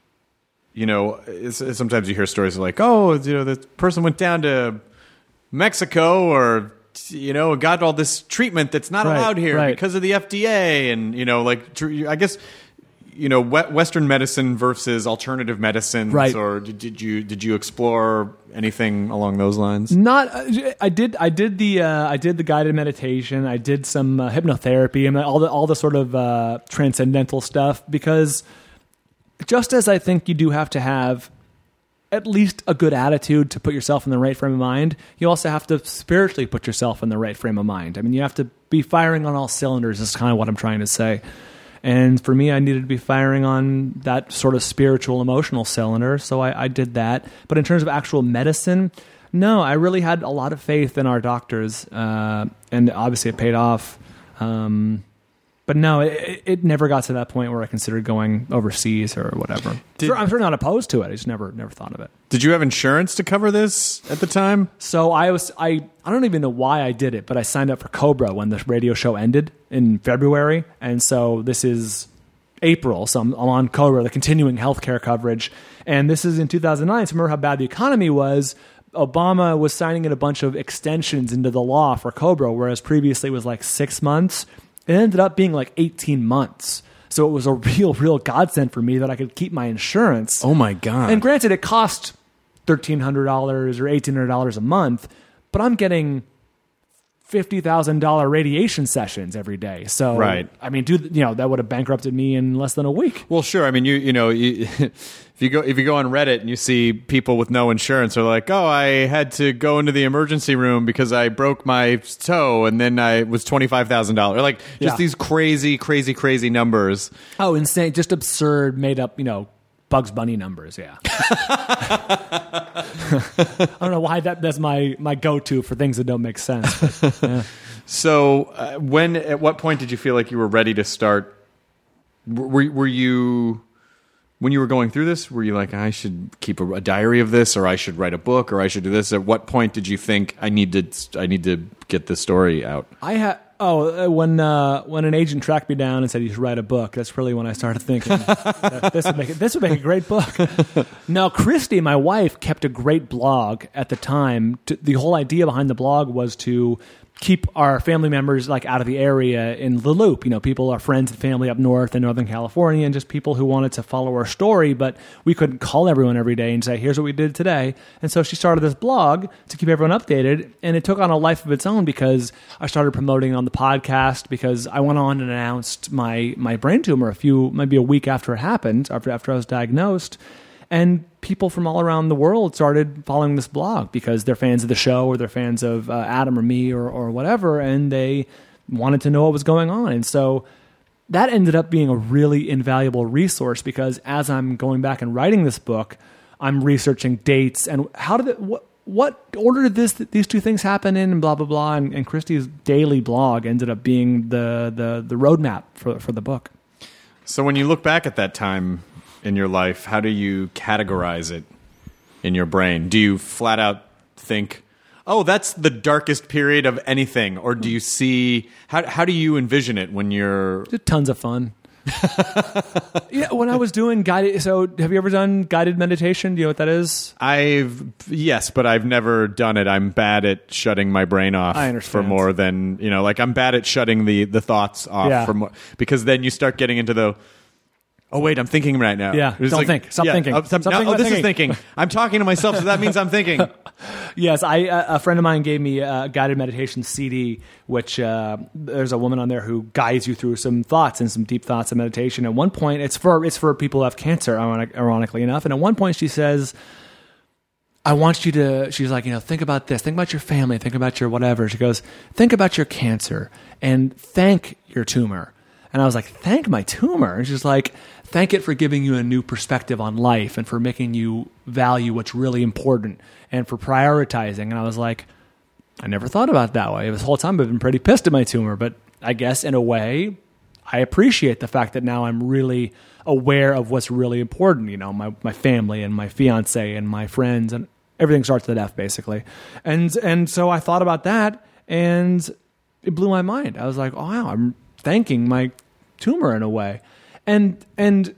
Speaker 4: You know, sometimes you hear stories like, oh, you know, the person went down to Mexico, or you know, got all this treatment that's not allowed here because of the FDA, and you know, like I guess, you know, Western medicine versus alternative medicines, or did you explore anything along those lines?
Speaker 3: Not, I did the guided meditation. I did some hypnotherapy and all the sort of transcendental stuff, because just as I think you do have to have at least a good attitude to put yourself in the right frame of mind, you also have to spiritually put yourself in the right frame of mind. I mean, you have to be firing on all cylinders is kind of what I'm trying to say. And for me, I needed to be firing on that sort of spiritual, emotional cylinder, so I did that. But in terms of actual medicine, no, I really had a lot of faith in our doctors, and obviously it paid off. But no, it never got to that point where I considered going overseas or whatever. I'm certainly not opposed to it. I just never thought of it.
Speaker 4: Did you have insurance to cover this at the time?
Speaker 3: So I don't even know why I did it, but I signed up for Cobra when the radio show ended in February. And so this is April. So I'm on Cobra, the continuing healthcare coverage. And this is in 2009. So remember how bad the economy was. Obama was signing in a bunch of extensions into the law for Cobra, whereas previously it was like 6 months. It ended up being like 18 months. So it was a real godsend for me that I could keep my insurance.
Speaker 4: Oh, my God.
Speaker 3: And granted, it cost $1,300 or $1,800 a month, but I'm getting $50,000 radiation sessions every day. So,
Speaker 4: right.
Speaker 3: I mean, that would have bankrupted me in less than a week.
Speaker 4: Well, sure. I mean, if you go on Reddit and you see people with no insurance are like, oh, I had to go into the emergency room because I broke my toe, and then it was $25,000. Like just these crazy numbers.
Speaker 3: Oh, insane! Just absurd, made up, Bugs Bunny numbers. Yeah. I don't know why that's my go-to for things that don't make sense. But, yeah.
Speaker 4: So, at what point did you feel like you were ready to start? Were you? When you were going through this, were you like, I should keep a diary of this, or I should write a book, or I should do this? At what point did you think I need to get this story out?
Speaker 3: When an agent tracked me down and said you should write a book, that's really when I started thinking this would make a great book. Now, Christy, my wife, kept a great blog at the time. The whole idea behind the blog was to keep our family members like out of the area in the loop. People, our friends and family up north in Northern California, and just people who wanted to follow our story, but we couldn't call everyone every day and say, here's what we did today. And so she started this blog to keep everyone updated, and it took on a life of its own because I started promoting on the podcast, because I went on and announced my brain tumor maybe a week after it happened, after I was diagnosed. And people from all around the world started following this blog because they're fans of the show, or they're fans of Adam or me or whatever, and they wanted to know what was going on. And so that ended up being a really invaluable resource, because as I'm going back and writing this book, I'm researching dates and what order did these two things happen in, and blah, blah, blah. And Christy's daily blog ended up being the roadmap for the book.
Speaker 4: So when you look back at that time in your life, how do you categorize it in your brain? Do you flat out think, oh, that's the darkest period of anything? Or do you see, how do you envision it when you're...
Speaker 3: Tons of fun. Yeah, when I was doing guided, so have you ever done guided meditation? Do you know what that is?
Speaker 4: Yes, but I've never done it. I'm bad at shutting my brain off.
Speaker 3: I understand.
Speaker 4: For more than, like I'm bad at shutting the thoughts off.
Speaker 3: Yeah.
Speaker 4: For more, because then you start getting into the, oh wait, I'm thinking right now.
Speaker 3: Yeah,
Speaker 4: It's
Speaker 3: don't think. Stop thinking.
Speaker 4: Oh,
Speaker 3: Stop thinking about
Speaker 4: this is
Speaker 3: thinking.
Speaker 4: thinking. I'm talking to myself, so that means I'm thinking.
Speaker 3: Yes, a friend of mine gave me a guided meditation CD, which there's a woman on there who guides you through some thoughts and some deep thoughts of meditation. At one point, it's for people who have cancer, ironically enough. And at one point, she says, "I want you to." She's like, think about this. Think about your family. Think about your whatever. She goes, "Think about your cancer and thank your tumor." And I was like, "Thank my tumor?" And she's like, "Thank it for giving you a new perspective on life and for making you value what's really important and for prioritizing." And I was like, I never thought about it that way. This whole time I've been pretty pissed at my tumor, but I guess in a way I appreciate the fact that now I'm really aware of what's really important. My family and my fiance and my friends and everything starts with F basically. And so I thought about that and it blew my mind. I was like, oh wow, I'm thanking my tumor in a way. And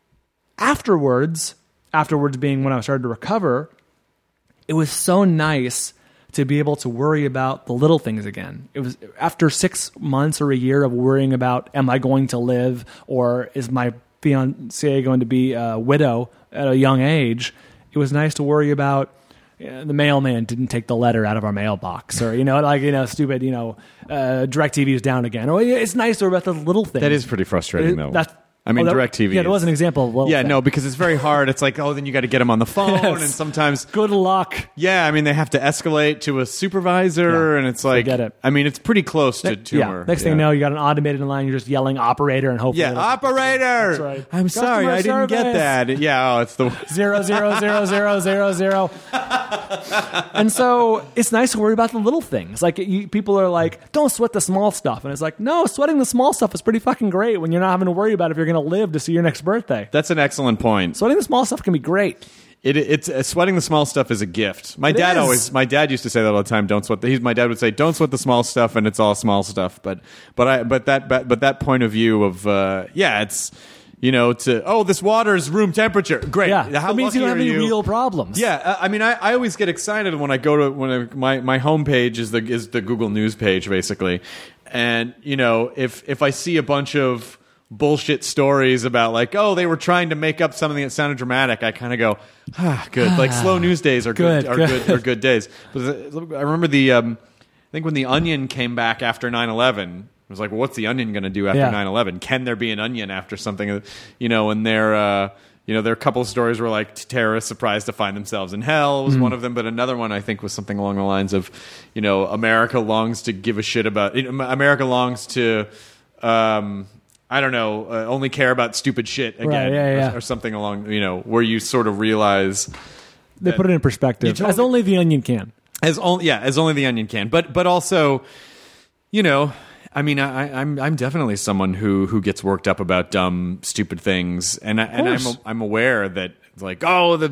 Speaker 3: afterwards being when I started to recover, it was so nice to be able to worry about the little things again. It was after 6 months or a year of worrying about, am I going to live, or is my fiancée going to be a widow at a young age? It was nice to worry about, the mailman didn't take the letter out of our mailbox, or stupid, DirecTV is down again. Or it's nice to worry about the little things.
Speaker 4: That is pretty frustrating, though. DirecTV.
Speaker 3: Yeah, it was an example of a little thing.
Speaker 4: No, because it's very hard. It's like, then you got to get them on the phone,
Speaker 3: Yes.
Speaker 4: and sometimes
Speaker 3: Good luck.
Speaker 4: Yeah, they have to escalate to a supervisor, and it's like,
Speaker 3: Forget it.
Speaker 4: It's pretty close to tumor.
Speaker 3: Yeah. Next thing you know, you got an automated line. You're just yelling operator and hopefully.
Speaker 4: Yeah, operator.
Speaker 3: That's right.
Speaker 4: I'm sorry, I didn't get
Speaker 3: service.
Speaker 4: that. Yeah, it's the
Speaker 3: 00000. And so it's nice to worry about the little things. Like people are like, don't sweat the small stuff, and it's like, no, sweating the small stuff is pretty fucking great when you're not having to worry about if you're going to live to see your next birthday.
Speaker 4: That's an excellent point.
Speaker 3: Sweating the small stuff can be great.
Speaker 4: It's sweating the small stuff is a gift. My dad used to say that all the time. Don't sweat. My dad would say, "Don't sweat the small stuff," and it's all small stuff. But that point of view of it's this water is room temperature. Great.
Speaker 3: Yeah,
Speaker 4: How
Speaker 3: that means you don't have any real problems.
Speaker 4: Yeah, I always get excited when I go to my homepage is the Google News page basically, and if I see a bunch of bullshit stories about like, they were trying to make up something that sounded dramatic, I kind of go, good. Like slow news days are good days. But I remember I think when the Onion came back after 9/11, it was like, well, what's the Onion going to do after 9/11? Can there be an Onion after something? And there are a couple of stories where like terrorists surprised to find themselves in hell was one of them, but another one I think was something along the lines of, America longs to give a shit about. America longs to. Only care about stupid shit again,
Speaker 3: right,
Speaker 4: or something along, where you sort of realize
Speaker 3: they put it in perspective, as only the Onion can.
Speaker 4: As only the Onion can. But also, I'm definitely someone who gets worked up about dumb, stupid things, and I'm aware that it's like, the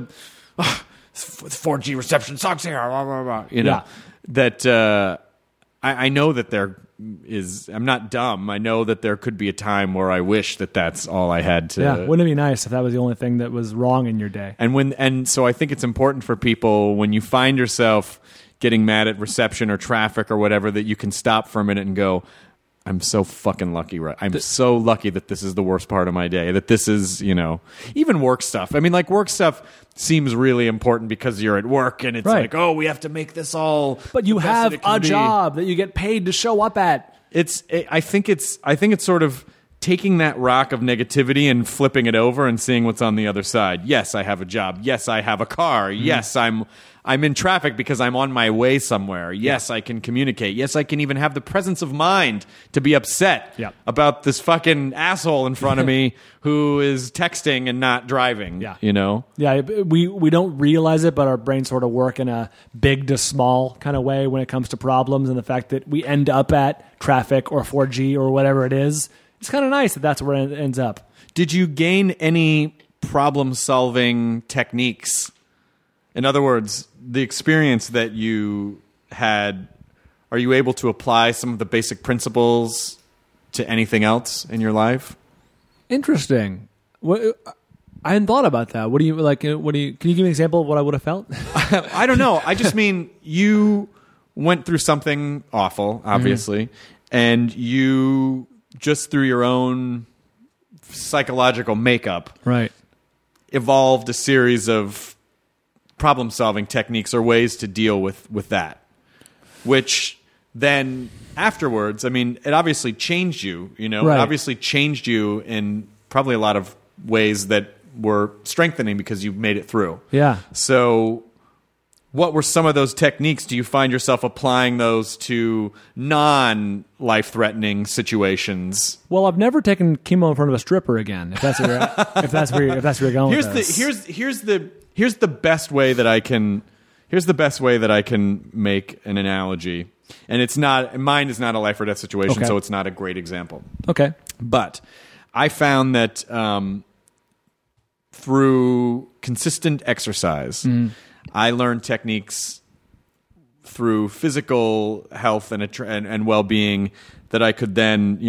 Speaker 4: 4G reception sucks here, blah, blah, blah, that I know that I'm not dumb. I know that there could be a time where I wish that that's all I had to.
Speaker 3: Yeah, wouldn't it be nice if that was the only thing that was wrong in your day?
Speaker 4: And so I think it's important for people when you find yourself getting mad at reception or traffic or whatever that you can stop for a minute and go, I'm so fucking lucky, right? I'm so lucky that this is the worst part of my day. That this is, even work stuff. Work stuff seems really important because you're at work and it's like, we have to make this all.
Speaker 3: But you have a job that you get paid to show up at.
Speaker 4: I think it's sort of taking that rock of negativity and flipping it over and seeing what's on the other side. Yes, I have a job. Yes, I have a car. Yes, I'm in traffic because I'm on my way somewhere. Yes, I can communicate. Yes, I can even have the presence of mind to be upset about this fucking asshole in front of me who is texting and not driving.
Speaker 3: Yeah.
Speaker 4: Yeah,
Speaker 3: we don't realize it, but our brains sort of work in a big to small kind of way when it comes to problems, and the fact that we end up at traffic or 4G or whatever it is. It's kind of nice that that's where it ends up.
Speaker 4: Did you gain any problem-solving techniques? In other words, the experience that you had, are you able to apply some of the basic principles to anything else in your life?
Speaker 3: Interesting. What I hadn't thought about that. What do you like? Can you give me an example of what I would have felt?
Speaker 4: I don't know. I just mean you went through something awful, obviously, and you just through your own psychological makeup,
Speaker 3: Right.
Speaker 4: evolved a series of problem-solving techniques or ways to deal with that, which then afterwards, I mean, it obviously changed you. You know,
Speaker 3: Right.
Speaker 4: It obviously changed you in probably a lot of ways that were strengthening because you made it through.
Speaker 3: Yeah.
Speaker 4: So what were some of those techniques? Do you find yourself applying those to non-life-threatening situations?
Speaker 3: Well, I've never taken chemo in front of a stripper again. If that's where if that's where you're going with this.
Speaker 4: Here's the best way that I can make an analogy, and it's not mine is not a life or death situation,
Speaker 3: Okay.
Speaker 4: so it's not a great example.
Speaker 3: Okay.
Speaker 4: But I found that through consistent exercise, I learned techniques through physical health and well-being that I could then,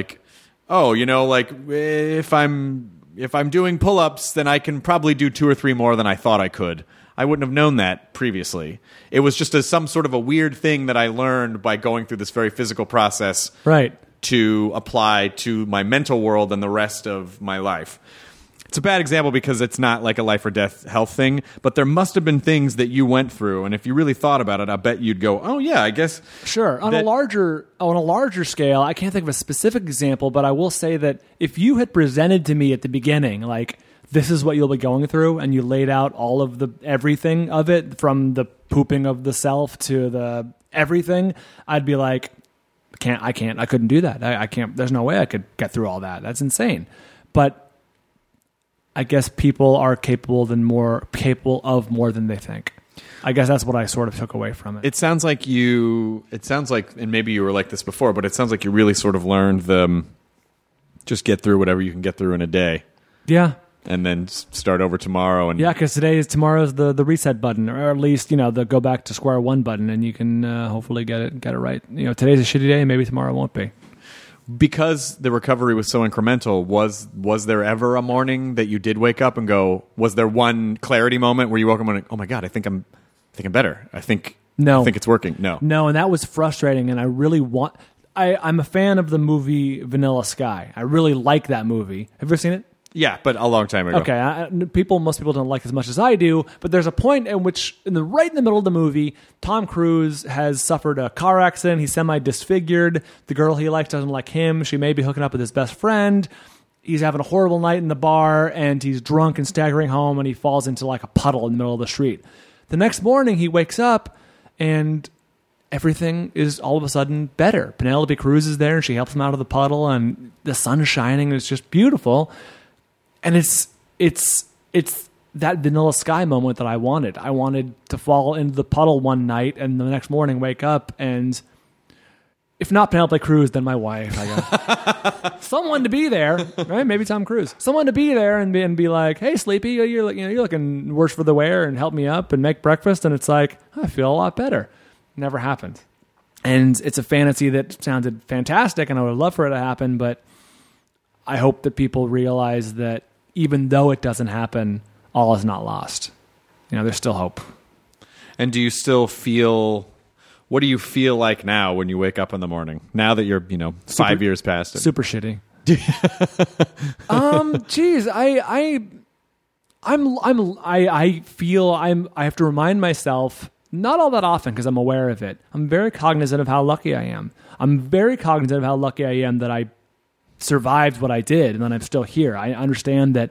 Speaker 4: if I'm doing pull-ups, then I can probably do 2 or 3 more than I thought I could. I wouldn't have known that previously. It was just some sort of a weird thing that I learned by going through this very physical process
Speaker 3: Right.
Speaker 4: to apply to my mental world and the rest of my life. It's a bad example because it's not like a life or death health thing, but there must have been things that you went through, and if you really thought about it, I bet you'd go, "Oh yeah, I guess."
Speaker 3: Sure. On a larger scale, I can't think of a specific example, but I will say that if you had presented to me at the beginning, like, this is what you'll be going through, and you laid out all of the everything of it, from the pooping of the self to the everything, I'd be like, I couldn't do that. I can't. There's no way I could get through all that. That's insane. But I guess people are capable of more than they think. I guess that's what I sort of took away from it.
Speaker 4: It sounds like, and maybe you were like this before, but it sounds like you really sort of learned just get through whatever you can get through in a day.
Speaker 3: Yeah.
Speaker 4: And then start over tomorrow. And
Speaker 3: Yeah, because tomorrow's the reset button, or at least, the go back to square one button, and you can hopefully get it right. Today's a shitty day, maybe tomorrow won't be.
Speaker 4: Because the recovery was so incremental, was there ever a morning that you did wake up and go, was there one clarity moment where you woke up and went, "Oh my God, I think I'm better. I think it's working." No,
Speaker 3: and that was frustrating. And I really I'm a fan of the movie Vanilla Sky. I really like that movie. Have you ever seen it?
Speaker 4: Yeah, but a long time ago.
Speaker 3: Okay, most people don't like it as much as I do, but there's a point in which, right in the middle of the movie, Tom Cruise has suffered a car accident. He's semi-disfigured. The girl he likes doesn't like him. She may be hooking up with his best friend. He's having a horrible night in the bar, and he's drunk and staggering home, and he falls into like a puddle in the middle of the street. The next morning, he wakes up, and everything is all of a sudden better. Penelope Cruz is there, and she helps him out of the puddle, and the sun is shining, and it's just beautiful. And it's that Vanilla Sky moment that I wanted. I wanted to fall into the puddle one night and the next morning wake up, and if not Penelope Cruz, then my wife. I got someone to be there, right? Maybe Tom Cruise. Someone to be there and be like, "Hey, Sleepy, you're looking worse for the wear, and help me up and make breakfast." And it's like, I feel a lot better. Never happened. And it's a fantasy that sounded fantastic, and I would love for it to happen, but I hope that people realize that even though it doesn't happen, all is not lost. There's still hope.
Speaker 4: And do you still feel? What do you feel like now when you wake up in the morning? Now that you're 5 years past it,
Speaker 3: Super shitty. Geez, I feel I have to remind myself, not all that often because I'm aware of it. I'm very cognizant of how lucky I am. I'm very cognizant of how lucky I am that I survived what I did, and then I'm still here. I understand that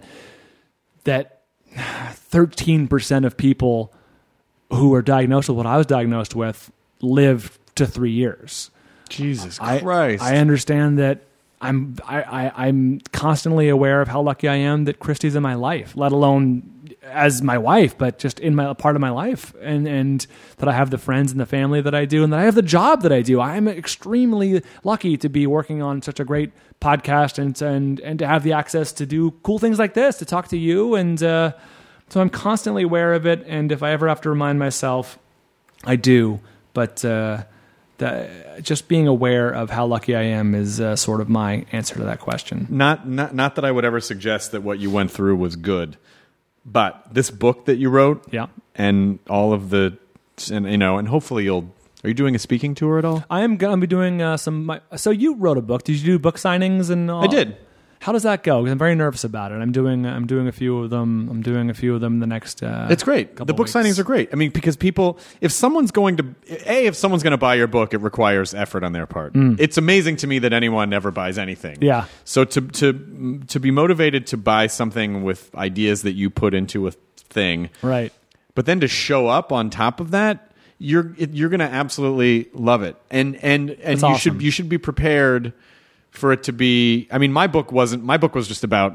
Speaker 3: 13% of people who are diagnosed with what I was diagnosed with live to 3 years.
Speaker 4: Jesus Christ!
Speaker 3: I understand that I'm constantly aware of how lucky I am that Christy's in my life, let alone as my wife, but just in my part of my life, and that I have the friends and the family that I do, and that I have the job that I do. I am extremely lucky to be working on such a great podcast and to have the access to do cool things like this, to talk to you, and so I'm constantly aware of it. And if I ever have to remind myself, I do. But just being aware of how lucky I am is sort of my answer to that question.
Speaker 4: Not that I would ever suggest that what you went through was good, but this book that you wrote,
Speaker 3: Yeah.
Speaker 4: and all of the, and hopefully you'll. Are you doing a speaking tour at all?
Speaker 3: I am going to be doing so you wrote a book. Did you do book signings and all?
Speaker 4: I did.
Speaker 3: How does that go? 'Cause I'm very nervous about it. I'm doing a few of them. I'm doing a few of them the next.
Speaker 4: It's great. The book
Speaker 3: weeks.
Speaker 4: signings are great. I mean, because people, if someone's going to buy your book, it requires effort on their part. It's amazing to me that anyone ever buys anything.
Speaker 3: Yeah.
Speaker 4: So to be motivated to buy something with ideas that you put into a thing,
Speaker 3: Right.
Speaker 4: but then to show up on top of that, you're going to absolutely love it. And
Speaker 3: That's
Speaker 4: you
Speaker 3: awesome.
Speaker 4: should be prepared for it to be. I mean, my book was just about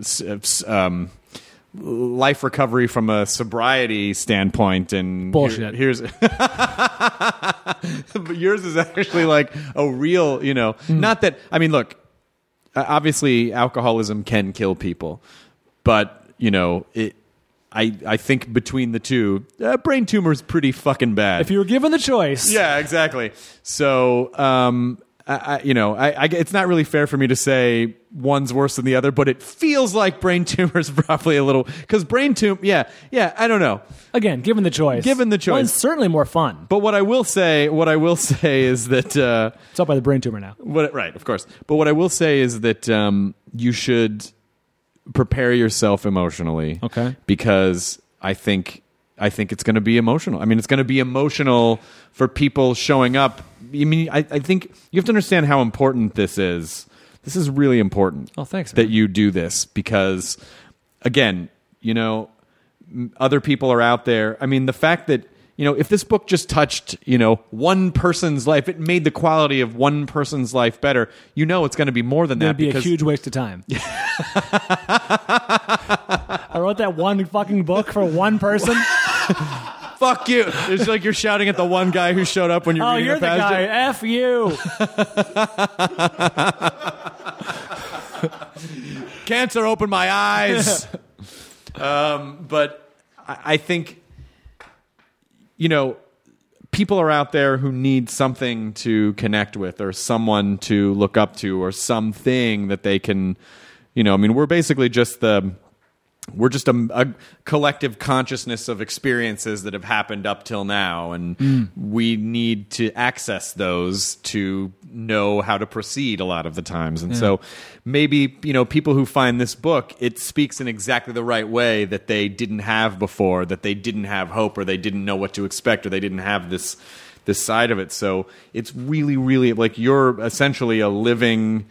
Speaker 4: life recovery from a sobriety standpoint, and
Speaker 3: Bullshit.
Speaker 4: Here's but yours is actually like a real, not that. I mean, look, obviously alcoholism can kill people, but it. I think between the two, brain tumor is pretty fucking bad.
Speaker 3: If you were given the choice,
Speaker 4: Yeah, exactly. So, it's not really fair for me to say one's worse than the other, but it feels like brain tumor is probably a little, because brain tumor, yeah, I don't know.
Speaker 3: again, given the choice, one's certainly more fun.
Speaker 4: But what I will say is that
Speaker 3: It's up by the brain tumor now.
Speaker 4: right, of course. But what I will say is that you should prepare yourself emotionally,
Speaker 3: Okay.
Speaker 4: because I think it's going to be emotional. I mean, it's going to be emotional for people showing up. I mean, I think you have to understand how important this is. This is really important.
Speaker 3: Oh, thanks,
Speaker 4: that
Speaker 3: man.
Speaker 4: you do this, because, again, other people are out there. I mean, the fact that, if this book just touched, one person's life, it made the quality of one person's life better, it's going to be more than that.
Speaker 3: It'd be
Speaker 4: because
Speaker 3: a huge waste of time. I wrote that one fucking book for one person.
Speaker 4: fuck you. It's like you're shouting at the one guy who showed up when you're
Speaker 3: Oh,
Speaker 4: reading
Speaker 3: you're
Speaker 4: a
Speaker 3: the guy.
Speaker 4: passage.
Speaker 3: F you.
Speaker 4: Cancer opened my eyes. But I think, people are out there who need something to connect with, or someone to look up to, or something that they can, we're basically just we're just a collective consciousness of experiences that have happened up till now, and we need to access those to know how to proceed a lot of the times. And so maybe, people who find this book, it speaks in exactly the right way that they didn't have before, that they didn't have hope, or they didn't know what to expect, or they didn't have this side of it. So it's really, really like you're essentially a living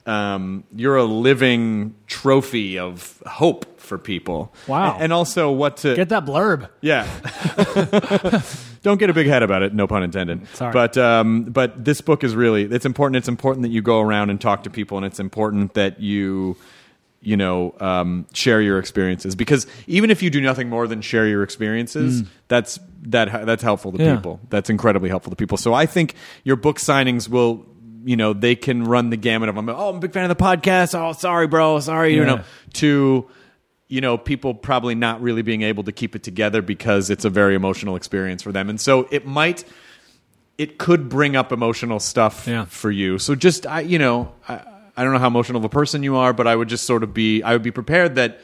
Speaker 4: trophy of hope for people.
Speaker 3: Wow.
Speaker 4: And also what to
Speaker 3: Get that blurb.
Speaker 4: yeah. Don't get a big head about it, no pun intended.
Speaker 3: Sorry.
Speaker 4: But this book is really, it's important. It's important that you go around and talk to people, and it's important that you share your experiences, because even if you do nothing more than share your experiences, that's helpful to people. That's incredibly helpful to people. So I think your book signings will, they can run the gamut of them. Oh, I'm a big fan of the podcast. Oh, sorry, bro. Sorry. To, people probably not really being able to keep it together because it's a very emotional experience for them. And so it could bring up emotional stuff for you. So just, I don't know how emotional of a person you are, but I would just I would be prepared that,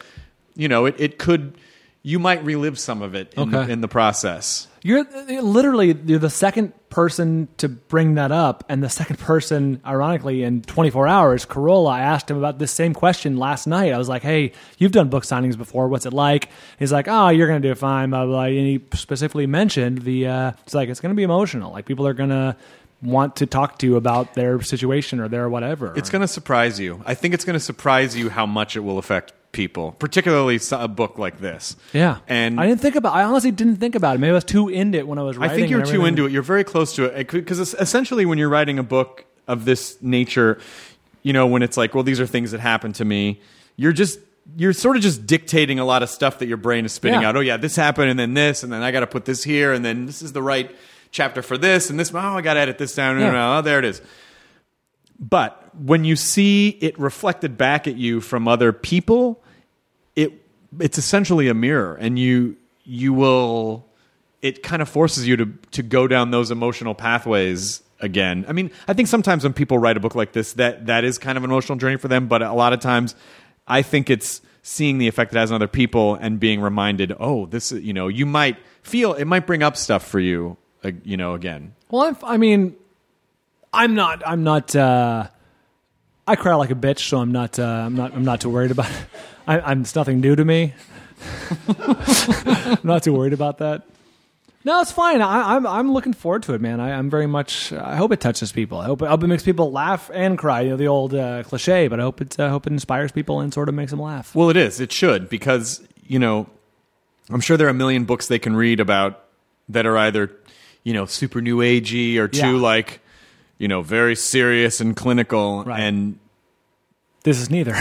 Speaker 4: you might relive some of it in the process.
Speaker 3: You're the second person to bring that up, and the second person, ironically, in 24 hours. Corolla, I asked him about this same question last night. I was like, "Hey, you've done book signings before. What's it like?" He's like, "Oh, you're gonna do fine." Blah, blah. And he specifically mentioned it's like it's gonna be emotional. Like people are gonna want to talk to you about their situation or their whatever.
Speaker 4: It's going to surprise you. I think it's going to surprise you how much it will affect people, particularly a book like this.
Speaker 3: Yeah.
Speaker 4: And
Speaker 3: I honestly didn't think about it. Maybe I was too into it when I was writing.
Speaker 4: I think you're too into it. You're very close to it. Because essentially when you're writing a book of this nature, when it's like, well, these are things that happened to me, you're sort of just dictating a lot of stuff that your brain is spitting out. Oh yeah, this happened, and then I got to put this here, and then this is the right chapter for this, and this, I got to edit this down. Oh, there it is. But when you see it reflected back at you from other people, it's essentially a mirror, and you will. It kind of forces you to go down those emotional pathways again. I mean, I think sometimes when people write a book like this, that is kind of an emotional journey for them. But a lot of times, I think it's seeing the effect it has on other people and being reminded, oh, this, you might feel it might bring up stuff for you, again.
Speaker 3: Well, I'm not. I cry like a bitch, so I'm not too worried about it. It's nothing new to me. I'm not too worried about that. No, it's fine. I'm looking forward to it, man. I'm very much. I hope it touches people. I hope it makes people laugh and cry. The old cliche, but I hope it inspires people and sort of makes them laugh.
Speaker 4: Well, it is. It should, because I'm sure there are a million books they can read about that are either super new agey or too very serious and clinical,
Speaker 3: right.
Speaker 4: And
Speaker 3: this is neither.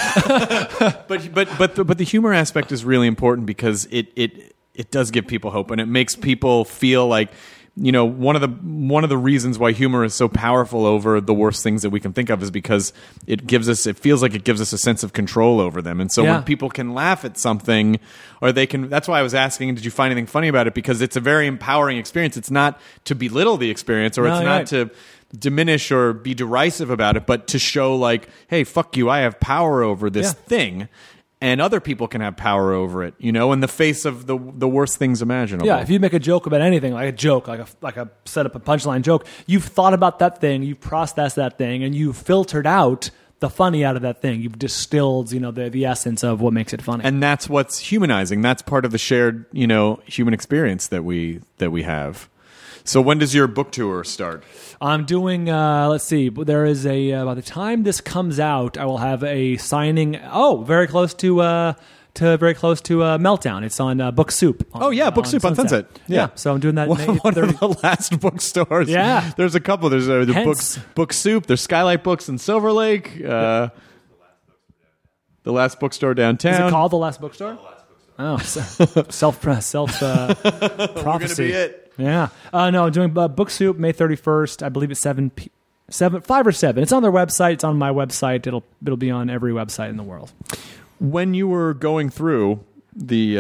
Speaker 4: but the humor aspect is really important because it does give people hope, and it makes people feel like one of the reasons why humor is so powerful over the worst things that we can think of is because it feels like it gives us a sense of control over them. And so when people can laugh at something, or that's why I was asking, did you find anything funny about it? Because it's a very empowering experience. It's not to belittle the experience, or it's not to diminish or be derisive about it, but to show like, hey, fuck you, I have power over this thing. And other people can have power over it, in the face of the worst things imaginable.
Speaker 3: Yeah, if you make a joke about anything, like a set up a punchline joke, you've thought about that thing, you've processed that thing, and you've filtered out the funny out of that thing. You've distilled, the essence of what makes it funny.
Speaker 4: And that's what's humanizing. That's part of the shared, human experience that we have. So when does your book tour start?
Speaker 3: I'm doing, let's see, there is by the time this comes out, I will have a signing, very close to Meltdown. It's on Book Soup.
Speaker 4: Book Soup on Sunset. Yeah.
Speaker 3: So I'm doing that.
Speaker 4: One of the last bookstores.
Speaker 3: Yeah.
Speaker 4: There's a couple. There's the Book Soup. There's Skylight Books in Silver Lake. The Last Bookstore downtown.
Speaker 3: Is it called The Last Bookstore? Oh, self-prophecy.
Speaker 4: We're going to be it.
Speaker 3: Yeah. No, I'm doing Book Soup May 31st. I believe it's 5 or 7. It's on their website. It's on my website. It'll be on every website in the world.
Speaker 4: When you were going through the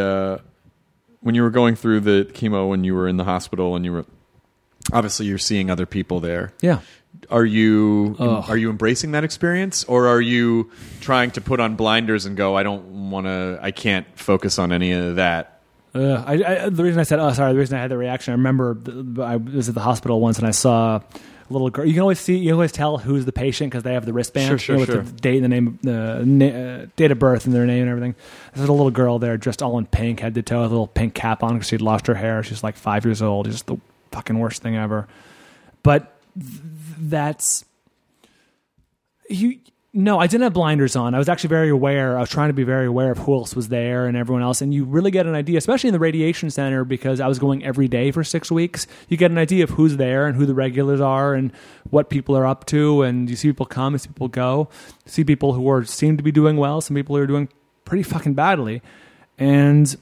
Speaker 4: chemo, when you were in the hospital, and you're seeing other people there.
Speaker 3: Yeah.
Speaker 4: Are you embracing that experience, or are you trying to put on blinders and go, I can't focus on any of that?
Speaker 3: The reason I had the reaction, I remember I was at the hospital once and I saw a little girl. You can always tell who's the patient because they have the wristband with the date and the name, date of birth and their name and everything. There's a little girl there dressed all in pink, head to toe, with a little pink cap on because she'd lost her hair. She's like 5 years old. It's just the fucking worst thing ever. But that's you. No, I didn't have blinders on. I was actually very aware. I was trying to be very aware of who else was there and everyone else. And you really get an idea, especially in the radiation center, because I was going every day for 6 weeks. You get an idea of who's there and who the regulars are and what people are up to. And you see people come, you see people go. You see people who seem to be doing well, some people who are doing pretty fucking badly. And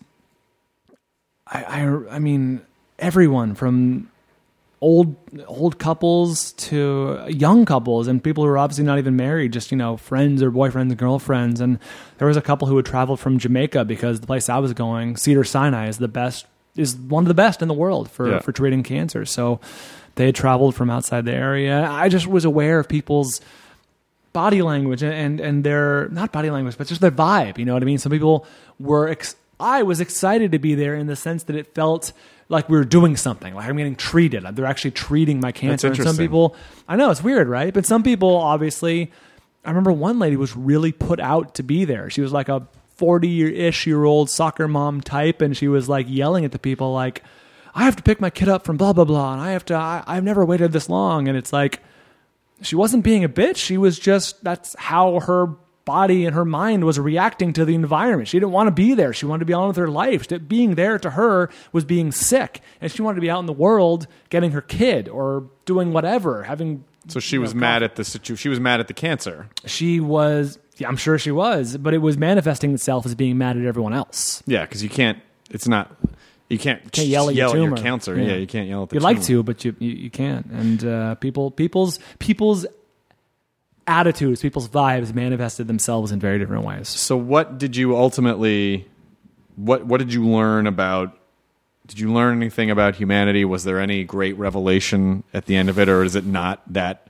Speaker 3: I mean, everyone from old couples to young couples and people who are obviously not even married, just friends or boyfriends and girlfriends. And there was a couple who had traveled from Jamaica because the place I was going, Cedars-Sinai, is one of the best in the world for treating cancer. So they had traveled from outside the area. I just was aware of people's body language and their, not body language, but just their vibe. You know what I mean? Some people were I was excited to be there in the sense that it felt like we were doing something, like I'm getting treated. They're actually treating my cancer.
Speaker 4: That's
Speaker 3: and some people, I know it's weird, right? But some people, obviously, I remember one lady was really put out to be there. She was like a 40-ish-year-old soccer mom type, and she was like yelling at the people like, I have to pick my kid up from blah, blah, blah, and I've never waited this long. And it's like, she wasn't being a bitch. She was just, that's how her body and her mind was reacting to the environment. She didn't want to be there. She wanted to be on with her life. Being there to her was being sick, and she wanted to be out in the world getting her kid or doing whatever.
Speaker 4: So she was mad at the situation. She was mad at the cancer.
Speaker 3: She was. Yeah, I'm sure she was, but it was manifesting itself as being mad at everyone else.
Speaker 4: Yeah, because you can't. It's not. You can't
Speaker 3: yell at
Speaker 4: your cancer. Yeah, you can't yell at the
Speaker 3: You'd
Speaker 4: tumor.
Speaker 3: like to, but you can't. And people's attitudes, people's vibes manifested themselves in very different ways.
Speaker 4: So what did you ultimately, what did you learn about did you learn anything about humanity? Was there any great revelation at the end of it, or is it not that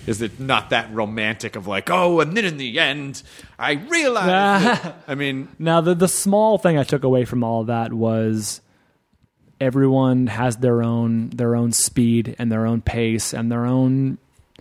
Speaker 4: romantic of like, oh, and then in the end, I realized that, I mean...
Speaker 3: Now, the small thing I took away from all of that was everyone has their own speed and their own pace and their own...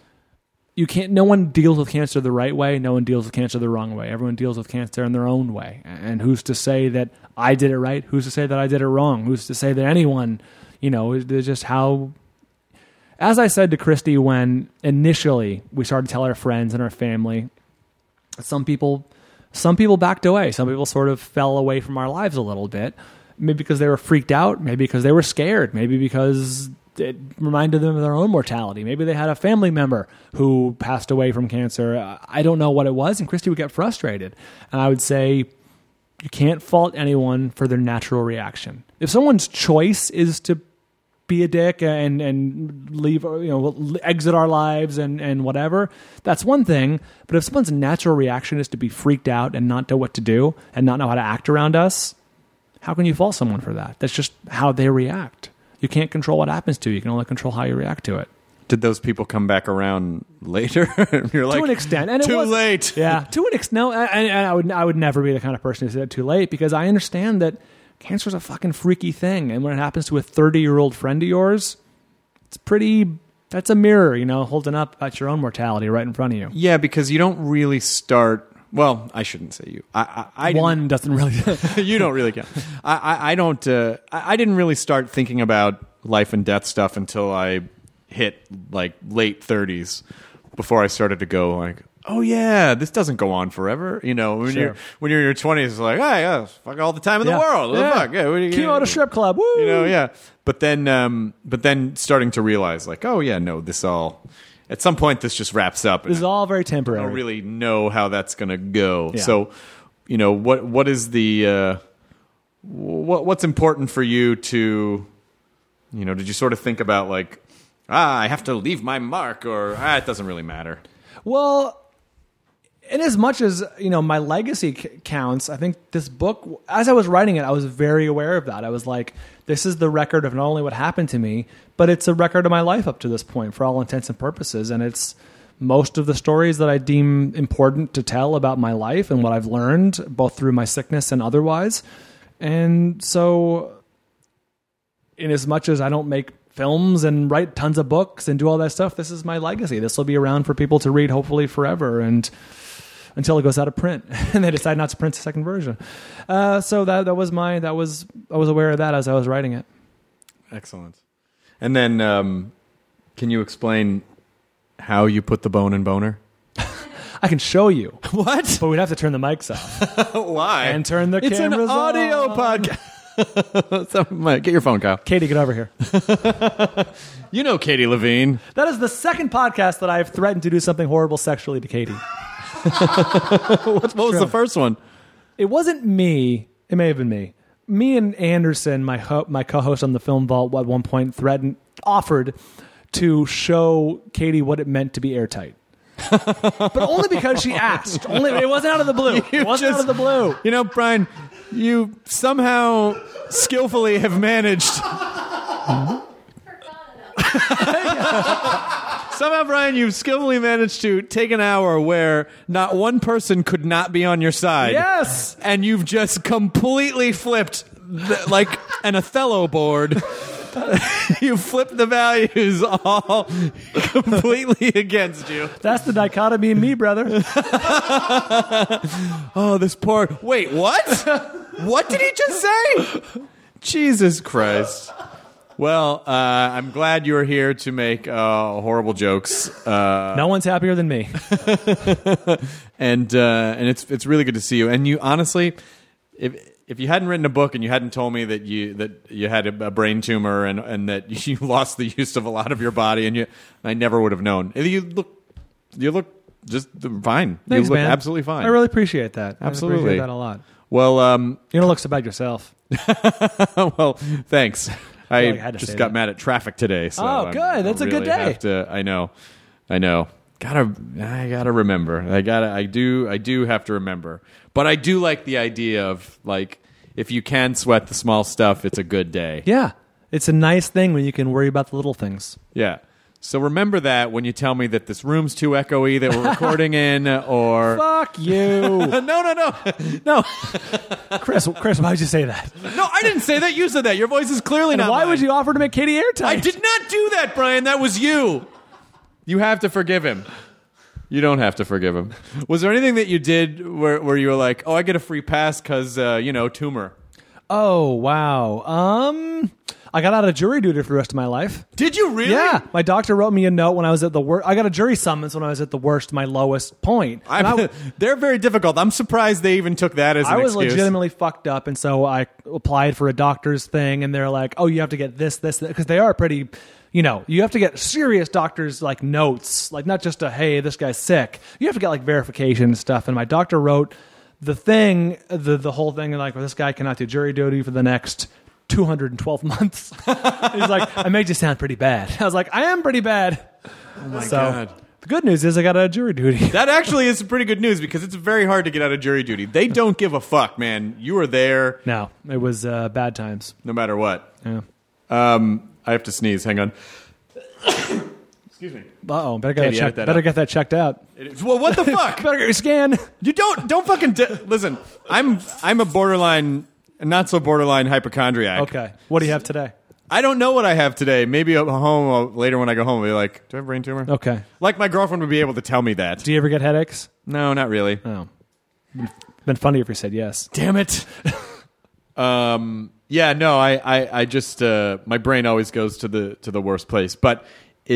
Speaker 3: No one deals with cancer the right way. No one deals with cancer the wrong way. Everyone deals with cancer in their own way. And who's to say that I did it right? Who's to say that I did it wrong? Who's to say that anyone, it's just how... As I said to Christy when initially we started to tell our friends and our family, some people backed away. Some people sort of fell away from our lives a little bit. Maybe because they were freaked out. Maybe because they were scared. Maybe because it reminded them of their own mortality. Maybe they had a family member who passed away from cancer. I don't know what it was. And Christy would get frustrated. And I would say, you can't fault anyone for their natural reaction. If someone's choice is to be a dick and leave, exit our lives and whatever, that's one thing. But if someone's natural reaction is to be freaked out and not know what to do and not know how to act around us, how can you fault someone for that? That's just how they react. You can't control what happens to you. You can only control how you react to it.
Speaker 4: Did those people come back around later? You're like,
Speaker 3: to an extent, and
Speaker 4: too late.
Speaker 3: Yeah, to an extent. No, and I would never be the kind of person who said too late, because I understand that cancer is a fucking freaky thing, and when it happens to a 30-year-old friend of yours, that's a mirror, holding up at your own mortality right in front of you.
Speaker 4: Yeah, because you don't really start. Well, I shouldn't say you.
Speaker 3: One doesn't really.
Speaker 4: You don't really count. I don't. I didn't really start thinking about life and death stuff until I hit like late 30s. Before I started to go like, oh yeah, this doesn't go on forever. When
Speaker 3: Sure.
Speaker 4: you're in your 20s, it's like, hey, yeah, fuck all the time in the world. What the fuck? Yeah, what are you
Speaker 3: Chemo at a strip club. Woo!
Speaker 4: Yeah. But then starting to realize like, oh yeah, no, this all. At some point, this just wraps up.
Speaker 3: This is all very
Speaker 4: I
Speaker 3: temporary.
Speaker 4: don't really know how that's going to go.
Speaker 3: Yeah.
Speaker 4: So, what is the what's important for you to, did you sort of think about like, I have to leave my mark, or it doesn't really matter?
Speaker 3: Well, in as much as, my legacy counts, I think this book, as I was writing it, I was very aware of that. I was like, this is the record of not only what happened to me, but it's a record of my life up to this point for all intents and purposes. And it's most of the stories that I deem important to tell about my life and what I've learned, both through my sickness and otherwise. And so, in as much as I don't make films and write tons of books and do all that stuff, this is my legacy. This will be around for people to read, hopefully forever, and until it goes out of print and they decide not to print the second version. So I was aware of that as I was writing it.
Speaker 4: Excellent. And then, can you explain how you put the bone in Boner?
Speaker 3: I can show you.
Speaker 4: What?
Speaker 3: But we'd have to turn the mics off.
Speaker 4: Why?
Speaker 3: And turn the
Speaker 4: it's
Speaker 3: cameras
Speaker 4: an audio
Speaker 3: on.
Speaker 4: podcast. Get your phone, Kyle.
Speaker 3: Katie, get over here.
Speaker 4: You know Katie Levine.
Speaker 3: That is the second podcast that I've threatened to do something horrible sexually to Katie.
Speaker 4: What was the first one?
Speaker 3: It wasn't me. It may have been me. Me and Anderson, my co-host on the Film Vault, at one point offered to show Katie what it meant to be airtight. But only because she asked. It wasn't out of the blue. It wasn't out of the blue.
Speaker 4: Brian, you somehow skillfully have managed. Somehow, Brian, you've skillfully managed to take an hour where not one person could not be on your side.
Speaker 3: Yes!
Speaker 4: And you've just completely flipped, like an Othello board. You flipped the values all completely against you.
Speaker 3: That's the dichotomy in me, brother.
Speaker 4: Oh, this poor... Wait, what? What did he just say? Jesus Christ. Well, I'm glad you were here to make horrible jokes.
Speaker 3: No one's happier than me.
Speaker 4: and it's really good to see you. And you honestly, if you hadn't written a book and you hadn't told me that you had a brain tumor and that you lost the use of a lot of your body, I never would have known. You look just fine.
Speaker 3: Thanks,
Speaker 4: you look
Speaker 3: man.
Speaker 4: Absolutely fine.
Speaker 3: I really appreciate that.
Speaker 4: Absolutely.
Speaker 3: I appreciate that a lot.
Speaker 4: Well,
Speaker 3: you don't look so bad yourself.
Speaker 4: well, thanks. I
Speaker 3: like I had to
Speaker 4: just
Speaker 3: say
Speaker 4: got
Speaker 3: that.
Speaker 4: mad at traffic today. So
Speaker 3: Oh, good. That's a good day.
Speaker 4: I know. I gotta remember. I do have to remember. But I do like the idea of like if you can sweat the small stuff, it's a good day.
Speaker 3: Yeah. It's a nice thing when you can worry about the little things.
Speaker 4: Yeah. So remember that when you tell me that this room's too echoey that we're recording in, or
Speaker 3: Fuck you.
Speaker 4: no.
Speaker 3: Chris, why'd you say that?
Speaker 4: No, I didn't say that. You said that. Your voice is clearly
Speaker 3: And
Speaker 4: not
Speaker 3: why
Speaker 4: mine.
Speaker 3: would you offer to make Katie airtight?
Speaker 4: I did not do that, Brian. That was you. You have to forgive him. You don't have to forgive him. Was there anything that you did where you were like, oh, I get a free pass because, tumor?
Speaker 3: Oh, wow. I got out of jury duty for the rest of my life.
Speaker 4: Did you really?
Speaker 3: Yeah. My doctor wrote me a note when I was at the worst. I got a jury summons when I was at the worst, my lowest point.
Speaker 4: They're very difficult. I'm surprised they even took that as an excuse.
Speaker 3: I was legitimately fucked up, and so I applied for a doctor's thing, and they're like, oh, you have to get this, because they are pretty, you have to get serious doctor's, like, notes, like, not just a, hey, this guy's sick. You have to get, like, verification and stuff, and my doctor wrote the thing, the whole thing, like, well, this guy cannot do jury duty for the next 212 months. He's like, I made you sound pretty bad. I was like, I am pretty bad.
Speaker 4: Oh, my God.
Speaker 3: The good news is I got out of jury duty.
Speaker 4: That actually is pretty good news because it's very hard to get out of jury duty. They don't give a fuck, man. You were there.
Speaker 3: No, it was bad times.
Speaker 4: No matter what.
Speaker 3: Yeah.
Speaker 4: I have to sneeze. Hang on. Excuse me.
Speaker 3: Uh-oh, better get that checked out.
Speaker 4: Well, what the fuck?
Speaker 3: Better get your scan.
Speaker 4: You don't fucking listen. I'm a borderline, not so borderline hypochondriac.
Speaker 3: Okay. What do you have today?
Speaker 4: I don't know what I have today. Maybe at home later when I go home, I'll be like, do I have a brain tumor?
Speaker 3: Okay.
Speaker 4: Like my girlfriend would be able to tell me that.
Speaker 3: Do you ever get headaches?
Speaker 4: No, not really.
Speaker 3: Oh. Been funny if you said yes.
Speaker 4: Damn it. Yeah, no, I just my brain always goes to the worst place. But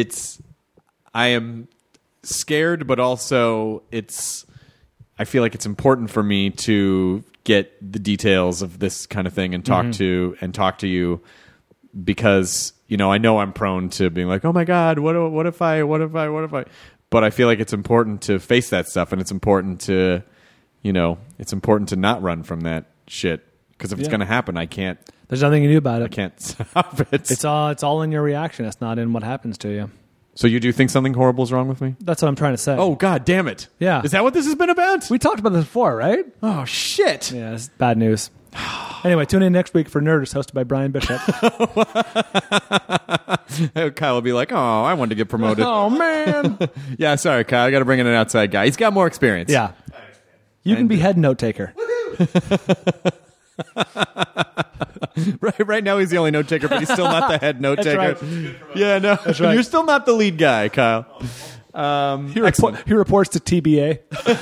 Speaker 4: I am scared, but also I feel like it's important for me to get the details of this kind of thing and talk to you because, I know I'm prone to being like, oh my God, what if I, but I feel like it's important to face that stuff, and it's important to, it's important to not run from that shit. Because if it's going to happen, I can't.
Speaker 3: There's nothing you can do about it.
Speaker 4: I can't stop it.
Speaker 3: It's all in your reaction. It's not in what happens to you.
Speaker 4: So you do think something horrible is wrong with me?
Speaker 3: That's what I'm trying to say.
Speaker 4: Oh, God damn it.
Speaker 3: Yeah.
Speaker 4: Is that what this has been about?
Speaker 3: We talked about this before, right?
Speaker 4: Oh, shit.
Speaker 3: Yeah, it's bad news. Anyway, tune in next week for Nerdist, hosted by Brian Bishop.
Speaker 4: Kyle will be like, oh, I wanted to get promoted.
Speaker 3: Oh, man.
Speaker 4: Yeah, sorry, Kyle. I got to bring in an outside guy. He's got more experience.
Speaker 3: Yeah. You can be head note taker.
Speaker 4: Right now he's the only note taker, but he's still not the head note taker.
Speaker 3: Right.
Speaker 4: Yeah, no,
Speaker 3: That's right.
Speaker 4: You're still not the lead guy, Kyle.
Speaker 3: He reports to TBA.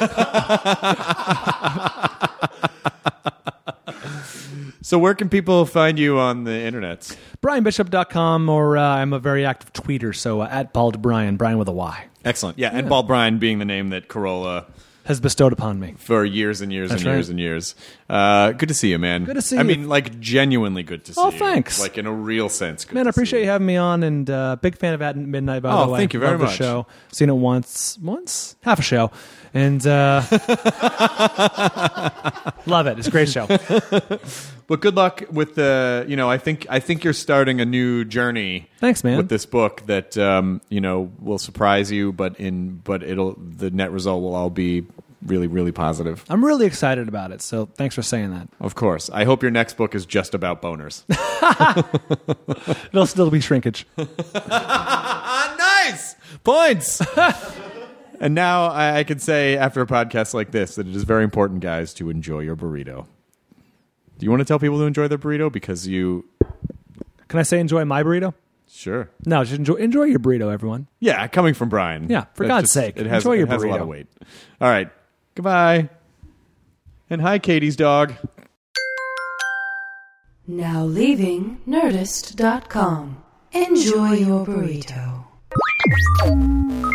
Speaker 4: So where can people find you on the internet?
Speaker 3: BrianBishop.com, or I'm a very active tweeter, so at Bald Brian, Brian with a Y.
Speaker 4: Excellent. Yeah, and Bald Brian being the name that Corolla
Speaker 3: has bestowed upon me
Speaker 4: for years and years
Speaker 3: That's
Speaker 4: and
Speaker 3: right.
Speaker 4: years and years. Good to see you, man.
Speaker 3: Good to see
Speaker 4: I
Speaker 3: you.
Speaker 4: mean, like, genuinely good to see you.
Speaker 3: Oh, thanks.
Speaker 4: Like, in a real sense. Good
Speaker 3: Man, I
Speaker 4: to see
Speaker 3: appreciate you having me on, and big fan of At Midnight, by the way.
Speaker 4: Thank you very
Speaker 3: Love
Speaker 4: much.
Speaker 3: The show. Seen it once, half a show, and love it. It's a great show.
Speaker 4: But good luck with the, I think you're starting a new journey.
Speaker 3: Thanks, man.
Speaker 4: With this book that, will surprise you, but the net result will all be really, really positive.
Speaker 3: I'm really excited about it, so thanks for saying that.
Speaker 4: Of course. I hope your next book is just about boners.
Speaker 3: It'll still be shrinkage.
Speaker 4: Nice! Points! And now I can say, after a podcast like this, that it is very important, guys, to enjoy your burrito. Do you want to tell people to enjoy their burrito? Because you...
Speaker 3: Can I say enjoy my burrito?
Speaker 4: Sure.
Speaker 3: No, just enjoy your burrito, everyone.
Speaker 4: Yeah, coming from Brian.
Speaker 3: Yeah, for God's sake. Enjoy your burrito.
Speaker 4: It has a lot of weight. All right. Goodbye. And hi, Katie's dog.
Speaker 2: Now leaving Nerdist.com. Enjoy your burrito.